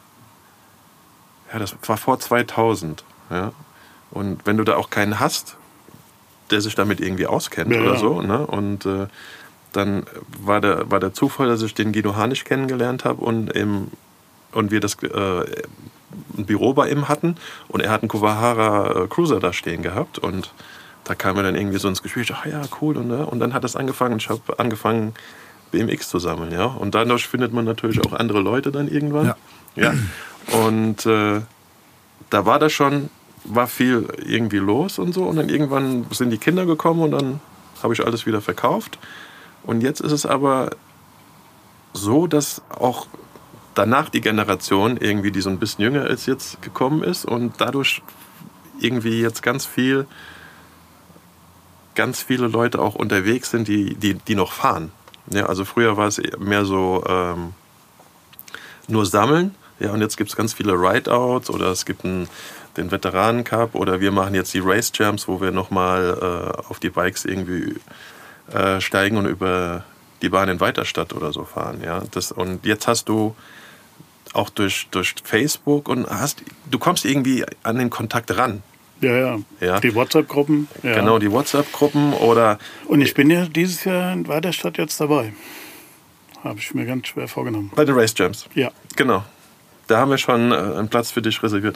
2000. Ja. Und wenn du da auch keinen hast, der sich damit irgendwie auskennt oder so, ne? Und dann war der Zufall, dass ich den Guido Harnisch kennengelernt habe und wir das ein Büro bei ihm hatten und er hat einen Kuwahara Cruiser da stehen gehabt und da kam mir dann irgendwie so ins Gespräch, ach ja, cool. Und dann hat es angefangen, ich habe angefangen, BMX zu sammeln. Ja? Und dadurch findet man natürlich auch andere Leute dann irgendwann. Ja. Und da war viel irgendwie los und so. Und dann irgendwann sind die Kinder gekommen und dann habe ich alles wieder verkauft. Und jetzt ist es aber so, dass auch danach die Generation irgendwie, die so ein bisschen jünger ist, jetzt gekommen ist und dadurch irgendwie jetzt ganz viele Leute auch unterwegs sind, die noch fahren. Ja, also früher war es mehr so nur sammeln. Ja, und jetzt gibt es ganz viele Rideouts oder es gibt den Veteranen-Cup oder wir machen jetzt die Race Jams, wo wir nochmal auf die Bikes irgendwie steigen und über die Bahn in Weiterstadt oder so fahren. Ja? Und jetzt hast du auch durch Facebook und du kommst irgendwie an den Kontakt ran. Ja. Die WhatsApp-Gruppen. Ja. Genau, die WhatsApp-Gruppen oder... Und ich bin ja dieses Jahr in Weiterstadt jetzt dabei. Habe ich mir ganz schwer vorgenommen. Bei den Race Jams? Ja. Genau. Da haben wir schon einen Platz für dich reserviert.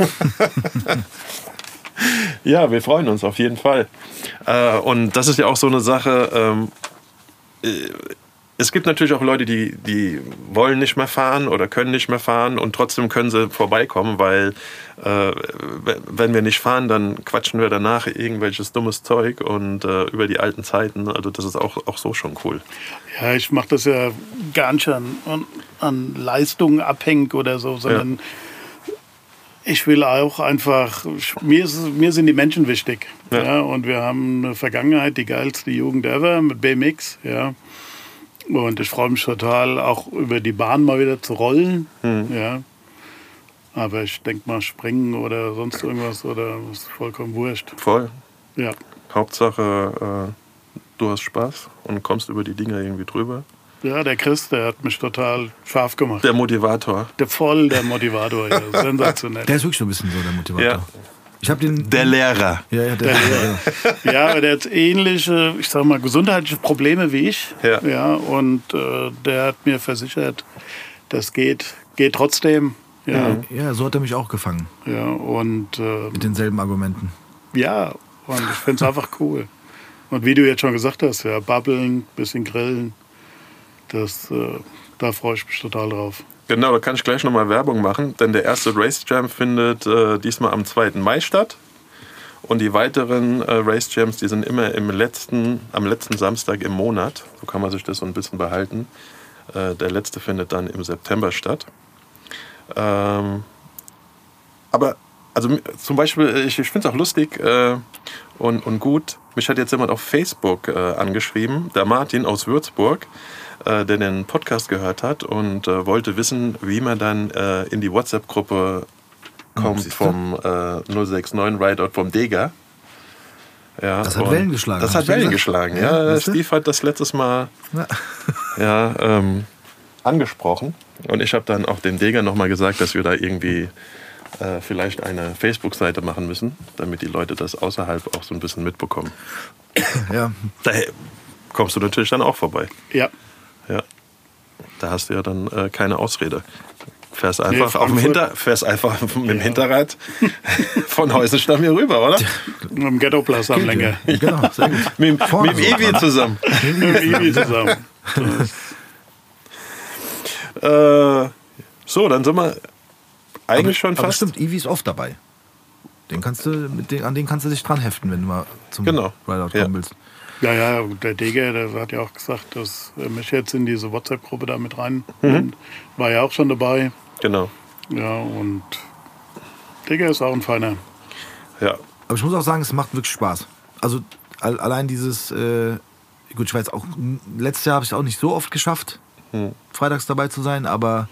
Ja, wir freuen uns auf jeden Fall. Und das ist ja auch so eine Sache... Es gibt natürlich auch Leute, die wollen nicht mehr fahren oder können nicht mehr fahren und trotzdem können sie vorbeikommen, weil wenn wir nicht fahren, dann quatschen wir danach irgendwelches dummes Zeug und über die alten Zeiten. Also das ist auch so schon cool. Ja, ich mache das ja gar nicht an Leistungen abhängig oder so, sondern ich will auch einfach, mir sind die Menschen wichtig. Ja, und wir haben eine Vergangenheit, die geilste Jugend ever mit BMX, ja. Und ich freue mich total, auch über die Bahn mal wieder zu rollen. Ja. Aber ich denke mal, springen oder sonst irgendwas oder ist vollkommen wurscht. Voll. Ja. Hauptsache, du hast Spaß und kommst über die Dinger irgendwie drüber. Ja, der Chris, der hat mich total scharf gemacht. Der Motivator. Der Motivator, ja. Sensationell. Der ist wirklich so ein bisschen so der Motivator. Ja. Ich habe den... Der Lehrer. Ja, der Lehrer. Ja, aber der hat ähnliche, ich sag mal, gesundheitliche Probleme wie ich. Ja, und der hat mir versichert, das geht trotzdem. Ja, so hat er mich auch gefangen. Ja, und... mit denselben Argumenten. Ja, und ich finde es einfach cool. Und wie du jetzt schon gesagt hast, ja, babbeln, bisschen grillen, da freue ich mich total drauf. Genau, da kann ich gleich nochmal Werbung machen, denn der erste Race Jam findet diesmal am 2. Mai statt. Und die weiteren Race Jams, die sind immer am letzten Samstag im Monat. So kann man sich das so ein bisschen behalten. Der letzte findet dann im September statt. Aber also zum Beispiel, ich finde es auch lustig und gut. Mich hat jetzt jemand auf Facebook angeschrieben, der Martin aus Würzburg, der den Podcast gehört hat und wollte wissen, wie man dann in die WhatsApp-Gruppe kommt vom 069 Rideout vom Deger. Ja, das hat Wellen geschlagen. Das hat Wellen geschlagen, ja. Steve hat das letztes Mal angesprochen. Und ich habe dann auch dem Deger nochmal gesagt, dass wir da irgendwie vielleicht eine Facebook-Seite machen müssen, damit die Leute das außerhalb auch so ein bisschen mitbekommen. Ja. Daher kommst du natürlich dann auch vorbei. Ja. Ja. Da hast du ja dann keine Ausrede. Fährst einfach mit dem Hinterrad von Heusenstamm hier rüber, oder? Mit dem Ghetto-Plus am Lenker. Genau, sehr gut. Mit dem Ewi zusammen. So, dann sind wir eigentlich schon fast... Aber stimmt, Ewi ist oft dabei. An den kannst du dich dran heften, wenn du mal zum Rideout kommen willst. Ja, der Deger, der hat ja auch gesagt, dass er mich jetzt in diese WhatsApp-Gruppe da mit rein war ja auch schon dabei. Genau. Ja, und Deger ist auch ein feiner. Ja. Aber ich muss auch sagen, es macht wirklich Spaß. Also allein dieses, gut, ich weiß auch, letztes Jahr habe ich es auch nicht so oft geschafft, freitags dabei zu sein, aber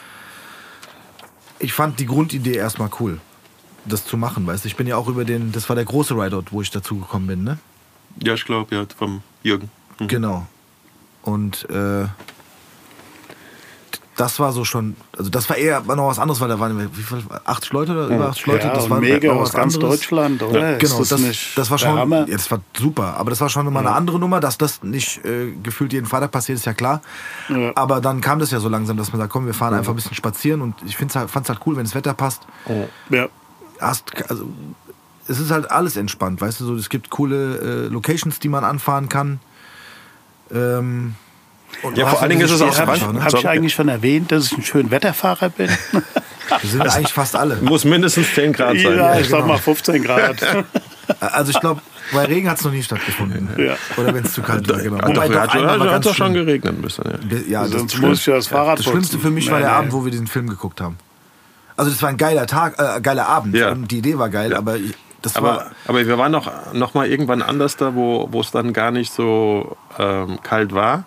ich fand die Grundidee erstmal cool, das zu machen, weißt du. Ich bin ja auch das war der große Rideout, wo ich dazu gekommen bin, ne? Ja, ich glaube, ja, vom Jürgen. Genau. Und das war so schon, also das war eher noch was anderes, weil da waren wie viel, 80 Leute oder über 80 Leute. Ja, das war mega noch aus ganz anderes. Deutschland, oder? Ja. Genau, das war schon, Hammer? ja, das war super, aber das war schon mal eine andere Nummer, dass das nicht gefühlt jeden Freitag passiert, ist ja klar. Ja. Aber dann kam das ja so langsam, dass man sagt, komm, wir fahren einfach ein bisschen spazieren und ich fand's halt cool, wenn das Wetter passt. Ja. Also, es ist halt alles entspannt, weißt du, so, es gibt coole Locations, die man anfahren kann. Und ja, vor allen Dingen ist es auch Habe ich eigentlich schon erwähnt, dass ich ein schöner Wetterfahrer bin? Wir sind eigentlich fast alle. Muss mindestens 10 Grad sein. Ja, ich sag mal 15 Grad. Also ich glaube, bei Regen hat es noch nie stattgefunden. Ja. Oder wenn es zu kalt war. Genau. Hat doch schon geregnet ein bisschen. Ja, sonst muss ich ja das Fahrrad Das Schlimmste für mich war der Abend, wo wir diesen Film geguckt haben. Also das war ein geiler geiler Abend. Ja. Und die Idee war geil, aber aber wir waren noch mal irgendwann anders da, wo es dann gar nicht so kalt war.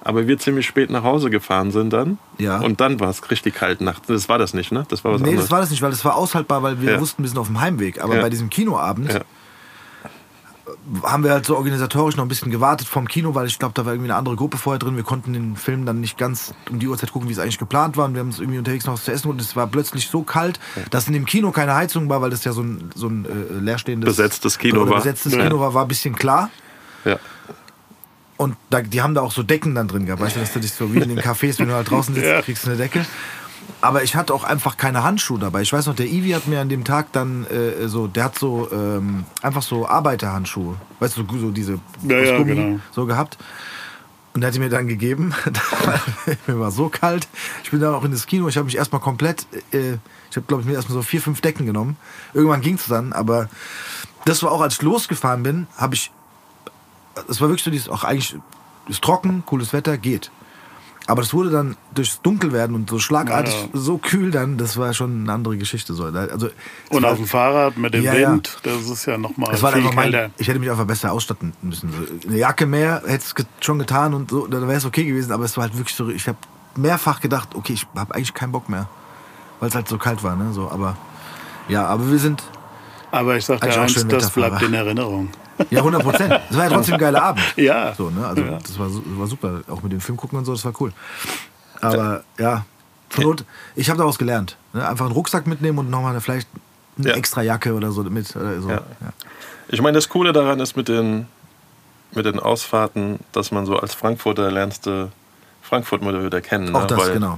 aber wir ziemlich spät nach Hause gefahren sind dann. Ja. Und dann war es richtig kalt nachts. Das war das nicht, ne? Das war was anderes. Das war das nicht, weil das war aushaltbar, weil wir wussten, wir sind auf dem Heimweg. Aber bei diesem Kinoabend haben wir halt so organisatorisch noch ein bisschen gewartet vom Kino, weil ich glaube, da war irgendwie eine andere Gruppe vorher drin. Wir konnten den Film dann nicht ganz um die Uhrzeit gucken, wie es eigentlich geplant war. Und wir haben uns irgendwie unterwegs noch was zu essen und es war plötzlich so kalt, dass in dem Kino keine Heizung war, weil das ja so ein leerstehendes... besetztes Kino war. Besetztes Kino war ein bisschen klar. Ja. Und die haben da auch so Decken dann drin gehabt. Weißt du, dass du dich so wie in den Cafés, wenn du halt draußen sitzt, kriegst du eine Decke. Aber ich hatte auch einfach keine Handschuhe dabei. Ich weiß noch, der Ivi hat mir an dem Tag dann der hat so einfach so Arbeiterhandschuhe, weißt du, so diese aus Gummi so gehabt. Und der hat die mir dann gegeben. Mir war so kalt. Ich bin dann auch in das Kino. Ich habe mich erstmal komplett, ich habe glaube ich mir erstmal so 4, 5 Decken genommen. Irgendwann ging es dann, aber das war auch, als ich losgefahren bin, es war wirklich so dieses, auch eigentlich ist trocken, cooles Wetter, geht. Aber das wurde dann durchs Dunkelwerden und so schlagartig so kühl dann, das war schon eine andere Geschichte. So. Also, und auf dem Fahrrad mit dem Wind, das ist ja nochmal viel kälter. Ich hätte mich einfach besser ausstatten müssen. Eine Jacke mehr hätte es schon getan und so, dann wäre es okay gewesen. Aber es war halt wirklich so, ich habe mehrfach gedacht, okay, ich habe eigentlich keinen Bock mehr. Weil es halt so kalt war. Ne? So, aber wir sind... Aber ich sag dir eins, das bleibt in Erinnerung. Ja, 100%. Das war ja trotzdem ein geiler Abend. Ja. So, ne? Also das war super. Auch mit dem Film gucken und so, das war cool. Aber zur Not, ich habe daraus gelernt. Ne? Einfach einen Rucksack mitnehmen und nochmal vielleicht eine extra Jacke oder so mit. Oder so. Ja. Ich meine, das Coole daran ist mit den Ausfahrten, dass man so als Frankfurter lernst du Frankfurt mal wieder kennen. Auch das, genau.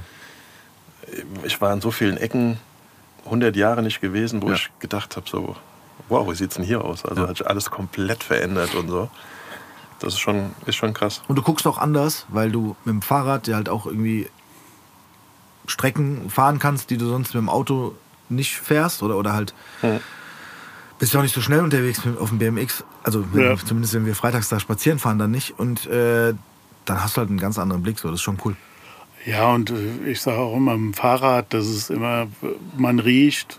Ich war in so vielen Ecken 100 Jahre nicht gewesen, wo ich gedacht habe, so, wow, wie sieht's denn hier aus? Also hat sich alles komplett verändert und so. Das ist schon krass. Und du guckst auch anders, weil du mit dem Fahrrad ja halt auch irgendwie Strecken fahren kannst, die du sonst mit dem Auto nicht fährst oder halt bist ja auch nicht so schnell unterwegs auf dem BMX. Also zumindest wenn wir freitags da spazieren fahren, dann nicht. Und dann hast du halt einen ganz anderen Blick. So, das ist schon cool. Ja, und ich sage auch immer, im Fahrrad, das ist immer, man riecht,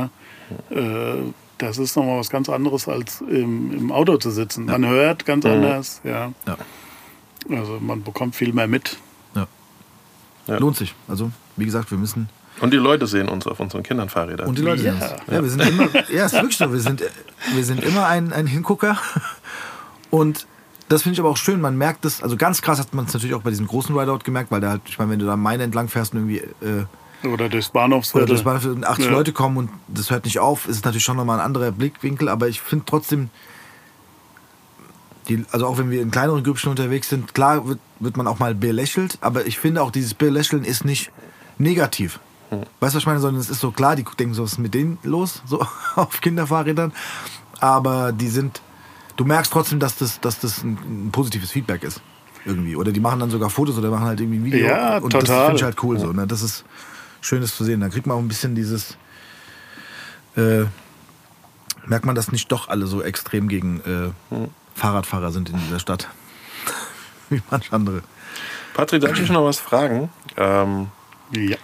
das ist nochmal was ganz anderes, als im Auto zu sitzen. Man hört ganz anders, Also man bekommt viel mehr mit. Ja. Lohnt sich. Also, wie gesagt, wir müssen... Und die Leute sehen uns auf unseren Kindernfahrrädern. Und die Leute sehen uns. Ja, wir sind immer... Ja, ist wirklich so. Wir sind immer ein Hingucker. Und das finde ich aber auch schön. Man merkt das... Also ganz krass hat man es natürlich auch bei diesem großen Rideout gemerkt, weil da halt, ich meine, wenn du da am Main entlang fährst und irgendwie... Oder durchs Bahnhofsviertel. Oder durchs Bahnhofsviertel 80 Leute kommen und das hört nicht auf, ist natürlich schon nochmal ein anderer Blickwinkel, aber ich finde trotzdem, also auch wenn wir in kleineren Grüppchen unterwegs sind, klar wird man auch mal belächelt, aber ich finde auch, dieses Belächeln ist nicht negativ. Weißt du, was ich meine? Sondern es ist so klar, die denken so, was ist mit denen los, so auf Kinderfahrrädern, aber du merkst trotzdem, dass das ein positives Feedback ist. Irgendwie. Oder die machen dann sogar Fotos oder machen halt irgendwie ein Video. Ja, und total. Das finde ich halt cool so. Ne? Das ist Schönes zu sehen. Da kriegt man auch ein bisschen dieses, merkt man, dass nicht doch alle so extrem gegen Fahrradfahrer sind in dieser Stadt. Wie manche andere. Patrick, darf ich noch was fragen? Ja.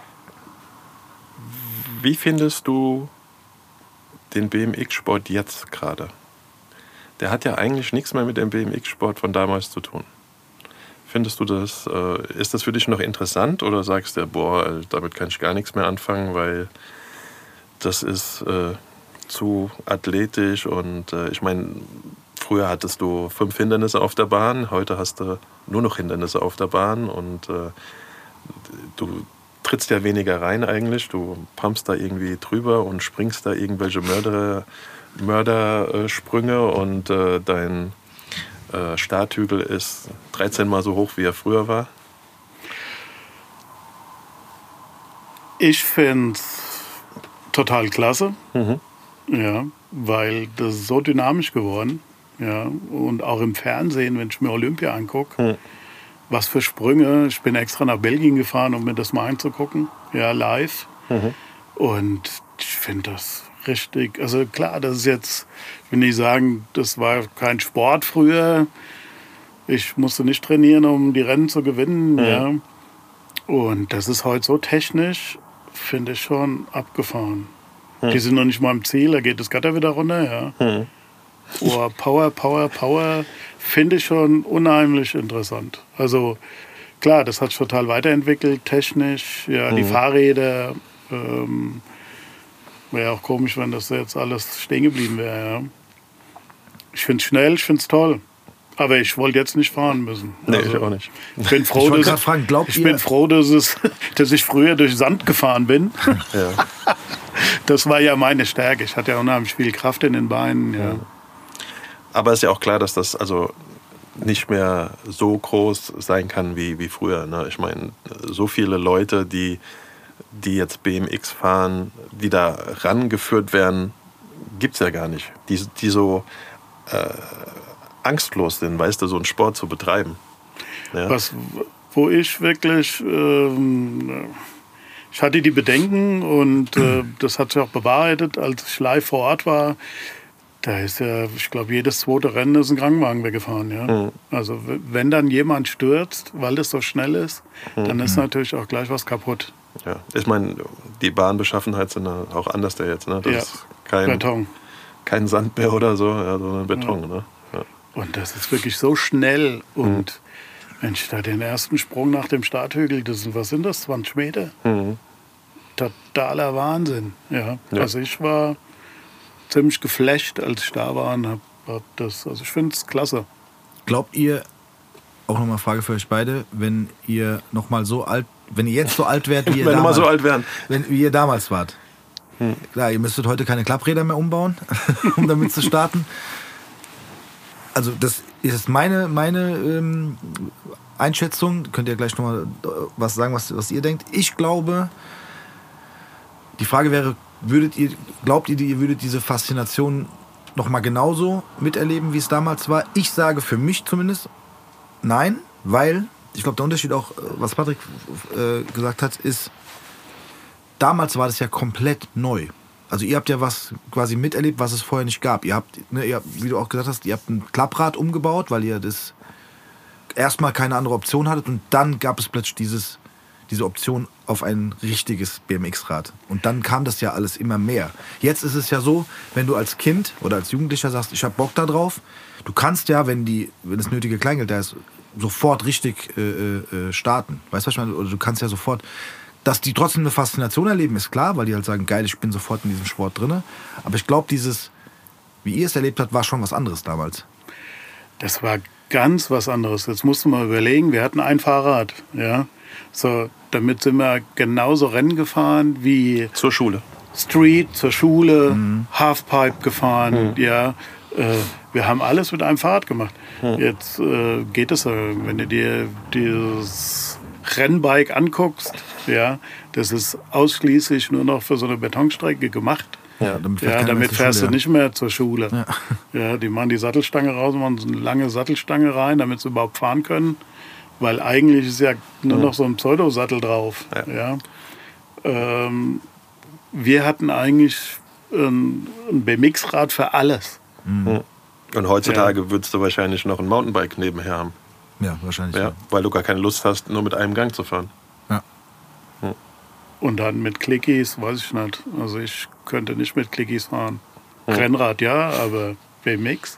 Wie findest du den BMX-Sport jetzt gerade? Der hat ja eigentlich nichts mehr mit dem BMX-Sport von damals zu tun. Findest du das, ist das für dich noch interessant oder sagst du, boah, damit kann ich gar nichts mehr anfangen, weil das ist zu athletisch und ich meine, früher hattest du 5 Hindernisse auf der Bahn, heute hast du nur noch Hindernisse auf der Bahn und du trittst ja weniger rein eigentlich, du pumpst da irgendwie drüber und springst da irgendwelche Mördersprünge und dein Starthügel ist 13 Mal so hoch, wie er früher war. Ich finde es total klasse, ja, weil das ist so dynamisch geworden. Ja, und auch im Fernsehen, wenn ich mir Olympia angucke, was für Sprünge. Ich bin extra nach Belgien gefahren, um mir das mal anzugucken, ja, live. Und ich finde das richtig, also klar, das ist jetzt, ich will nicht sagen, das war kein Sport früher. Ich musste nicht trainieren, um die Rennen zu gewinnen. Ja. Und das ist heute so technisch, finde ich schon abgefahren. Die sind noch nicht mal im Ziel, da geht das Gatter wieder runter. Ja. Oh, Power, finde ich schon unheimlich interessant. Also klar, das hat sich total weiterentwickelt, technisch, ja, die Fahrräder. Wäre auch komisch, wenn das jetzt alles stehen geblieben wäre. Ja. Ich finde es schnell, ich finde es toll. Aber ich wollte jetzt nicht fahren müssen. Nee, ich auch nicht. Ich bin froh, dass ich früher durch Sand gefahren bin. Ja. Das war ja meine Stärke. Ich hatte ja unheimlich viel Kraft in den Beinen. Ja. Aber es ist ja auch klar, dass das also nicht mehr so groß sein kann wie früher. Ne? Ich meine, so viele Leute, die jetzt BMX fahren, die da rangeführt werden, gibt es ja gar nicht. Die so angstlos sind, weißt du, so einen Sport zu betreiben. Ja? Wo ich wirklich, ich hatte die Bedenken und das hat sich auch bewahrheitet, als ich live vor Ort war. Da ist ja, ich glaube, jedes zweite Rennen ist ein Krankenwagen weggefahren. Ja? Also wenn dann jemand stürzt, weil das so schnell ist, dann ist natürlich auch gleich was kaputt. Ja, ich meine, die Bahnbeschaffenheit sind ja auch anders da jetzt. Ne? Das ist Beton. Kein Sand mehr oder so, sondern Beton. Ne? Ja. Und das ist wirklich so schnell. Und Mensch, da den ersten Sprung nach dem Starthügel, was sind das, 20 Meter? Totaler Wahnsinn. Ja. Also ich war ziemlich geflasht, als ich da war. Und also ich finde es klasse. Glaubt ihr, auch nochmal eine Frage für euch beide, wenn ihr jetzt so alt wärt, wie ihr damals wart? Klar, ihr müsstet heute keine Klappräder mehr umbauen, um damit zu starten. Also das ist meine Einschätzung. Könnt ihr gleich nochmal was sagen, was ihr denkt. Ich glaube, die Frage wäre, glaubt ihr, ihr würdet diese Faszination nochmal genauso miterleben, wie es damals war? Ich sage für mich zumindest nein, weil ich glaube, der Unterschied auch, was Patrick gesagt hat, ist, damals war das ja komplett neu. Also ihr habt ja was quasi miterlebt, was es vorher nicht gab. Ihr habt, wie du auch gesagt hast, ihr habt ein Klapprad umgebaut, weil ihr das erstmal keine andere Option hattet und dann gab es plötzlich diese Option auf ein richtiges BMX-Rad. Und dann kam das ja alles immer mehr. Jetzt ist es ja so, wenn du als Kind oder als Jugendlicher sagst, ich hab Bock da drauf, du kannst ja, wenn das nötige Kleingeld da ist, sofort richtig starten. Weißt du, was ich meine? Oder du kannst ja sofort, dass die trotzdem eine Faszination erleben, ist klar, weil die halt sagen, geil, ich bin sofort in diesem Sport drin. Aber ich glaube, wie ihr es erlebt habt, war schon was anderes damals. Das war ganz was anderes. Jetzt musst du mal überlegen, wir hatten ein Fahrrad. Ja? So, damit sind wir genauso Rennen gefahren wie... Zur Schule. Street, zur Schule, Halfpipe gefahren, ja. Wir haben alles mit einem Fahrrad gemacht. Jetzt geht es, wenn du dir dieses Rennbike anguckst, ja, das ist ausschließlich nur noch für so eine Betonstrecke gemacht. Ja, damit fährst du nicht mehr zur Schule. Ja, die machen die Sattelstange raus, machen so eine lange Sattelstange rein, damit sie überhaupt fahren können. Weil eigentlich ist ja nur noch so ein Pseudosattel drauf. Ja. Wir hatten eigentlich ein BMX-Rad für alles. Und heutzutage würdest du wahrscheinlich noch ein Mountainbike nebenher haben. Ja, wahrscheinlich. Ja, weil du gar keine Lust hast, nur mit einem Gang zu fahren. Ja. Und dann mit Clickies, weiß ich nicht. Also ich könnte nicht mit Clickies fahren. Rennrad ja, aber BMX.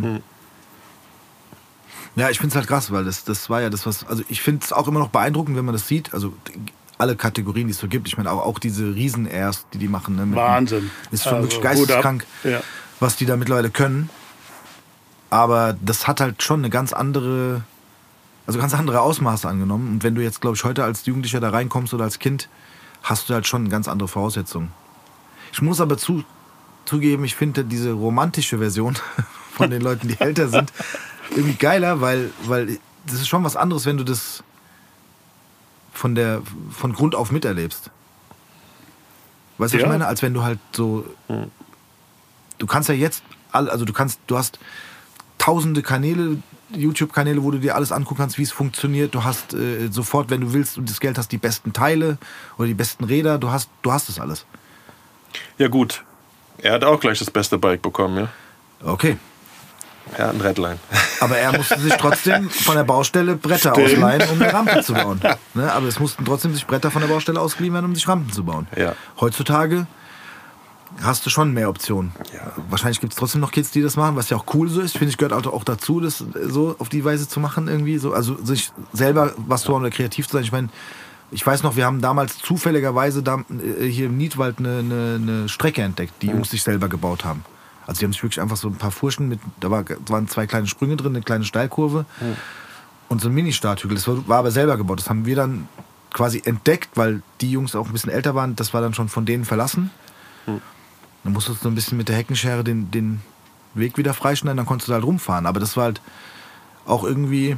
Ja, ich finde es halt krass, weil das war ja das, was... Also ich finde es auch immer noch beeindruckend, wenn man das sieht. Also alle Kategorien, die es so gibt. Ich meine, auch diese Riesen-Airs, die machen. Ne, Wahnsinn. Ist schon wirklich geisteskrank, was die da mittlerweile können. Aber das hat halt schon eine ganz andere Ausmaße angenommen. Und wenn du jetzt, glaube ich, heute als Jugendlicher da reinkommst oder als Kind, hast du halt schon ganz andere Voraussetzungen. Ich muss aber zugeben, ich finde diese romantische Version von den Leuten, die älter sind, irgendwie geiler, weil das ist schon was anderes, wenn du das von Grund auf miterlebst. Weißt du, was ich meine? Als wenn du halt so... Du kannst ja jetzt... du hast tausende Kanäle, YouTube-Kanäle, wo du dir alles angucken kannst, wie es funktioniert. Du hast sofort, wenn du willst und das Geld hast, die besten Teile oder die besten Räder. Du hast das alles. Ja gut, er hat auch gleich das beste Bike bekommen, ja. Okay. Ja, ein Redline. Aber er musste sich trotzdem von der Baustelle Bretter ausleihen, um eine Rampe zu bauen. Ne? Aber es mussten trotzdem sich Bretter von der Baustelle ausgeliehen werden, um sich Rampen zu bauen. Ja. Heutzutage hast du schon mehr Optionen. Ja. Wahrscheinlich gibt es trotzdem noch Kids, die das machen, was ja auch cool so ist. Finde ich, gehört auch dazu, das so auf die Weise zu machen irgendwie. So. Also sich selber was zu bauen oder kreativ zu sein. Ich meine, ich weiß noch, wir haben damals zufälligerweise hier im Niedwald eine Strecke entdeckt, die Jungs sich selber gebaut haben. Also die haben sich wirklich einfach so ein paar Furchen da waren 2 kleine Sprünge drin, eine kleine Steilkurve und so ein Mini-Starthügel. Das war aber selber gebaut. Das haben wir dann quasi entdeckt, weil die Jungs auch ein bisschen älter waren. Das war dann schon von denen verlassen. Dann musstest du so ein bisschen mit der Heckenschere den Weg wieder freischneiden, dann konntest du halt rumfahren. Aber das war halt auch irgendwie,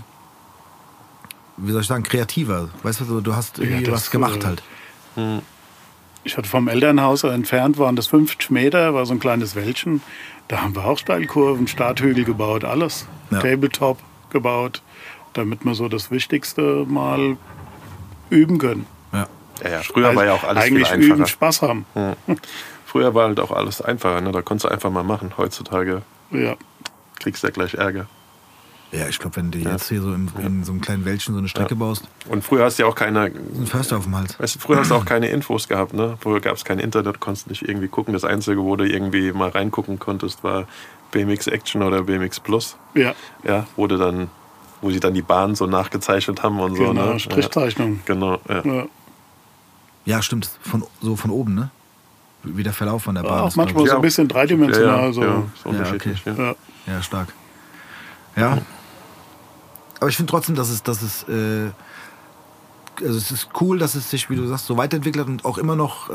wie soll ich sagen, kreativer. Weißt du, du hast irgendwie was gemacht halt. Ich hatte vom Elternhaus entfernt, waren das 50 Meter, war so ein kleines Wäldchen. Da haben wir auch Steilkurven, Starthügel gebaut, alles. Ja. Tabletop gebaut, damit wir so das Wichtigste mal üben können. Ja. Ja, früher war ja auch alles eigentlich viel einfacher. üben, Spaß haben. Früher war halt auch alles einfacher, ne? Da konntest du einfach mal machen. Heutzutage Ja. kriegst du ja gleich Ärger. Ja, ich glaube, wenn du jetzt hier so in so einem kleinen Wäldchen so eine Strecke baust, Und früher hast du ja auch keine, so ein Förster auf dem Hals. weißt du, früher hast du auch keine Infos gehabt, ne? Früher gab es kein Internet, konntest nicht irgendwie gucken. Das Einzige, wo du irgendwie mal reingucken konntest, war BMX Action oder BMX Plus. Ja, Ja, wo sie dann die Bahn so nachgezeichnet haben und so, genau, ne? Strichzeichnung. Ja, genau, ja. Ja. Ja, stimmt. Von oben, ne? Wie der Verlauf von der Bahn Auch ist. manchmal glaub so ein bisschen dreidimensional. Ja, So. ja, ist unterschiedlich. okay. Ja. Ja. ich. Ja, stark. Ja. Aber ich finde trotzdem, dass es also es ist cool, dass es sich, wie du sagst, so weiterentwickelt hat und auch immer noch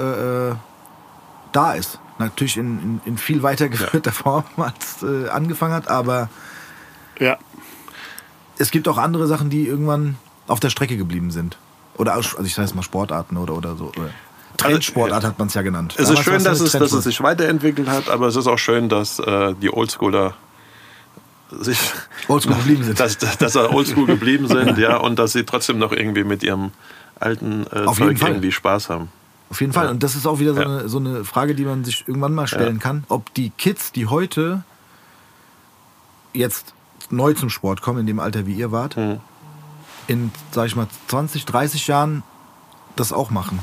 da ist. Natürlich in viel weitergeführter Form, als angefangen hat, aber Ja. es gibt auch andere Sachen, die irgendwann auf der Strecke geblieben sind. Oder, also ich sage jetzt mal Sportarten oder so. Oder Trendsportart hat man es ja genannt. Es ist Damals schön, war's dass es Trendsport. sich weiterentwickelt hat, aber es ist auch schön, dass die Oldschooler sich Oldschool geblieben sind. dass Oldschool geblieben sind, ja, und dass sie trotzdem noch irgendwie mit ihrem alten Auf jeden Zeug Fall. irgendwie Spaß haben. Auf jeden Fall. Ja. Und das ist auch wieder Ja. so eine Frage, die man sich irgendwann mal stellen kann. Ob die Kids, die heute jetzt neu zum Sport kommen, in dem Alter, wie ihr wart, in, sag ich mal, 20, 30 Jahren das auch machen.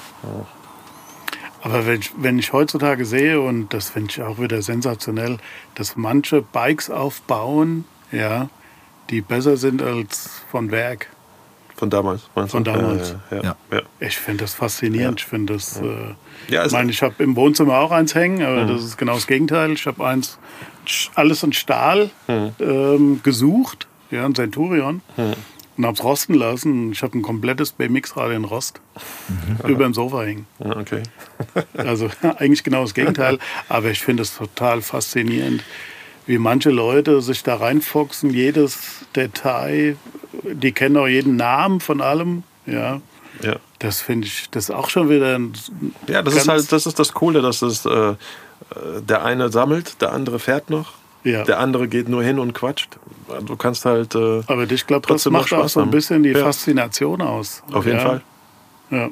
Aber wenn ich heutzutage sehe, und das finde ich auch wieder sensationell, dass manche Bikes aufbauen, ja, die besser sind als von Werk. Von damals, meinst du? Von damals. Ja. Ich finde das faszinierend. Ja. Ich finde das. Ja, Ich meine, ich habe im Wohnzimmer auch eins hängen, aber das ist genau das Gegenteil. Ich habe eins, alles in Stahl gesucht, ja, ein Centurion, und habe es rosten lassen. Ich habe ein komplettes BMX-Rad in Rost über dem Sofa hängen. Ja, okay. Also eigentlich genau das Gegenteil. Aber ich finde es total faszinierend, wie manche Leute sich da reinfuchsen, jedes Detail, die kennen auch jeden Namen von allem. Ja, Ja. das finde ich, das ist auch schon wieder ein Ja, das ist das Coole, dass es der eine sammelt, der andere fährt noch, Ja. der andere geht nur hin und quatscht. Du kannst halt Aber ich glaube, das trotzdem noch macht auch Spaß so ein haben. bisschen die Ja. Faszination aus. Auf jeden Fall. Ja.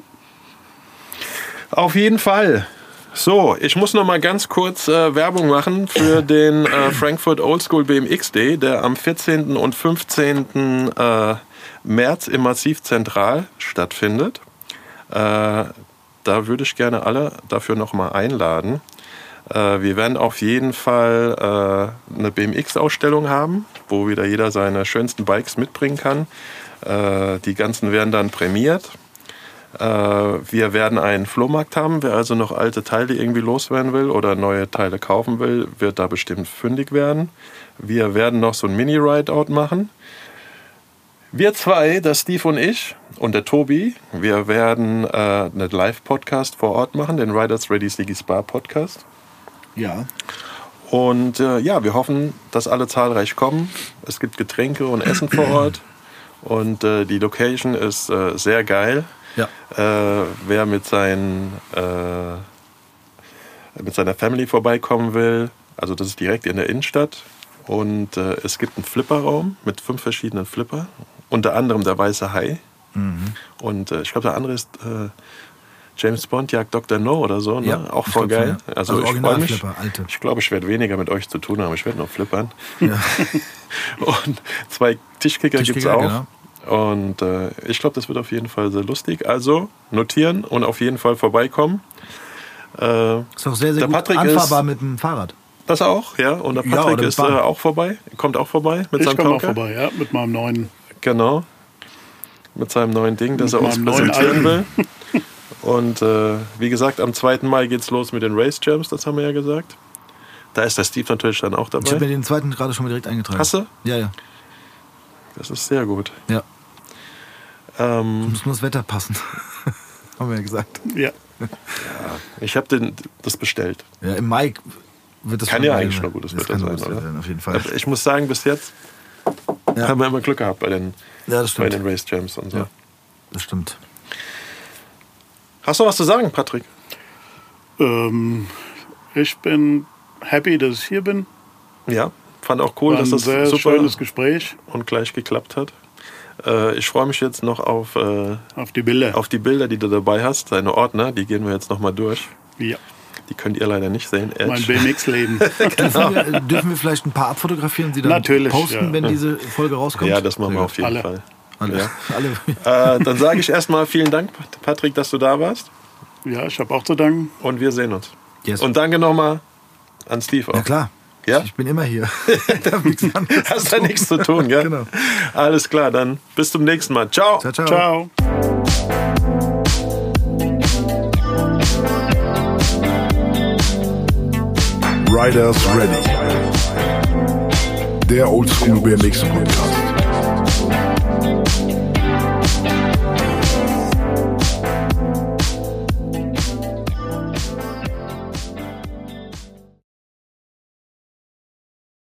Auf jeden Fall. So, ich muss noch mal ganz kurz Werbung machen für den Frankfurt Oldschool BMX Day, der am 14. und 15. März im Massiv Zentral stattfindet. Da würde ich gerne alle dafür noch mal einladen. Wir werden auf jeden Fall eine BMX-Ausstellung haben, wo wieder jeder seine schönsten Bikes mitbringen kann. Die ganzen werden dann prämiert. Wir werden einen Flohmarkt haben. Wer also noch alte Teile irgendwie loswerden will oder neue Teile kaufen will, wird da bestimmt fündig werden. Wir werden noch so ein Mini-Rideout machen. Wir zwei, der Steve und ich und der Tobi, wir werden einen Live-Podcast vor Ort machen, den Riders Ready Sigi Spa Podcast. Ja. Und ja, wir hoffen, dass alle zahlreich kommen. Es gibt Getränke und Essen vor Ort. Und die Location ist sehr geil. Ja. Wer mit seiner Family vorbeikommen will, also das ist direkt in der Innenstadt. Und es gibt einen Flipperraum mit 5 verschiedenen Flipper. Unter anderem der Weiße Hai. Und ich glaube, der andere ist James Bond jagt Dr. No oder so. Ne? Ja, auch ich voll glaub geil. schon, ja. Also ich freue mich. Originalflipper, alte. Ich glaube, ich werde weniger mit euch zu tun haben. Ich werde noch flippern. Ja. Und 2 Tischkicker gibt es auch. Genau. Und ich glaube, das wird auf jeden Fall sehr lustig. Also notieren und auf jeden Fall vorbeikommen. Ist auch sehr, sehr der gut Patrick anfahrbar mit dem Fahrrad. Das auch, ja. Und der Ja, Patrick oder mit ist Bahn. auch vorbei, kommt auch vorbei mit Ich seinem komme auch Talker. vorbei, ja, mit meinem neuen. Genau. Mit seinem neuen Ding, das Mit er uns meinem neuen präsentieren will. Alten. Und wie gesagt, am 2. Mai geht's los mit den Race Jams, das haben wir ja gesagt. Da ist der Steve natürlich dann auch Ich habe mir dabei. den zweiten gerade schon mal direkt eingetragen. Hast du? Ja, ja. Das ist sehr gut. Ja. Ähm, Muss nur das Wetter passen. Haben wir ja gesagt. Ja. ich habe das bestellt. Ja, im Mai wird das Kann schon ja mal- eigentlich nur gutes das Wetter kann sein, gutes oder? Wetter sein, auf jeden Fall. Ich muss sagen, bis jetzt Ja. haben wir immer Glück gehabt bei den Ja, das stimmt. Race Jams und so. Ja. Das stimmt. Hast du was zu sagen, Patrick? Ich bin happy, dass ich hier bin. Ja, fand auch cool, War dass ein das sehr super schönes Gespräch. und gleich geklappt hat. Ich freue mich jetzt noch auf Auf die Bilder. die Bilder, die du dabei hast, deine Ordner, die gehen wir jetzt nochmal durch. Ja. Die könnt ihr leider nicht sehen. Edge. Mein BMX-Leben. Dürfen wir vielleicht ein paar abfotografieren, die dann Natürlich, posten, ja. wenn diese Folge rauskommt? Ja, das machen wir auf jeden Alle. Fall. Alle. Ja. Alle. Dann sage ich erstmal vielen Dank, Patrick, dass du da warst. Ja, ich habe auch zu danken. Und wir sehen uns. Yes. Und danke nochmal an Steve auch. Ja, klar. Ja? Ich bin immer hier. Darf nichts anderes Hast da nichts zu tun, gell? Genau. Alles klar, dann bis zum nächsten Mal. Ciao. Ciao, ciao. Ciao. Riders Ready. Der Oldschool BMX Podcast.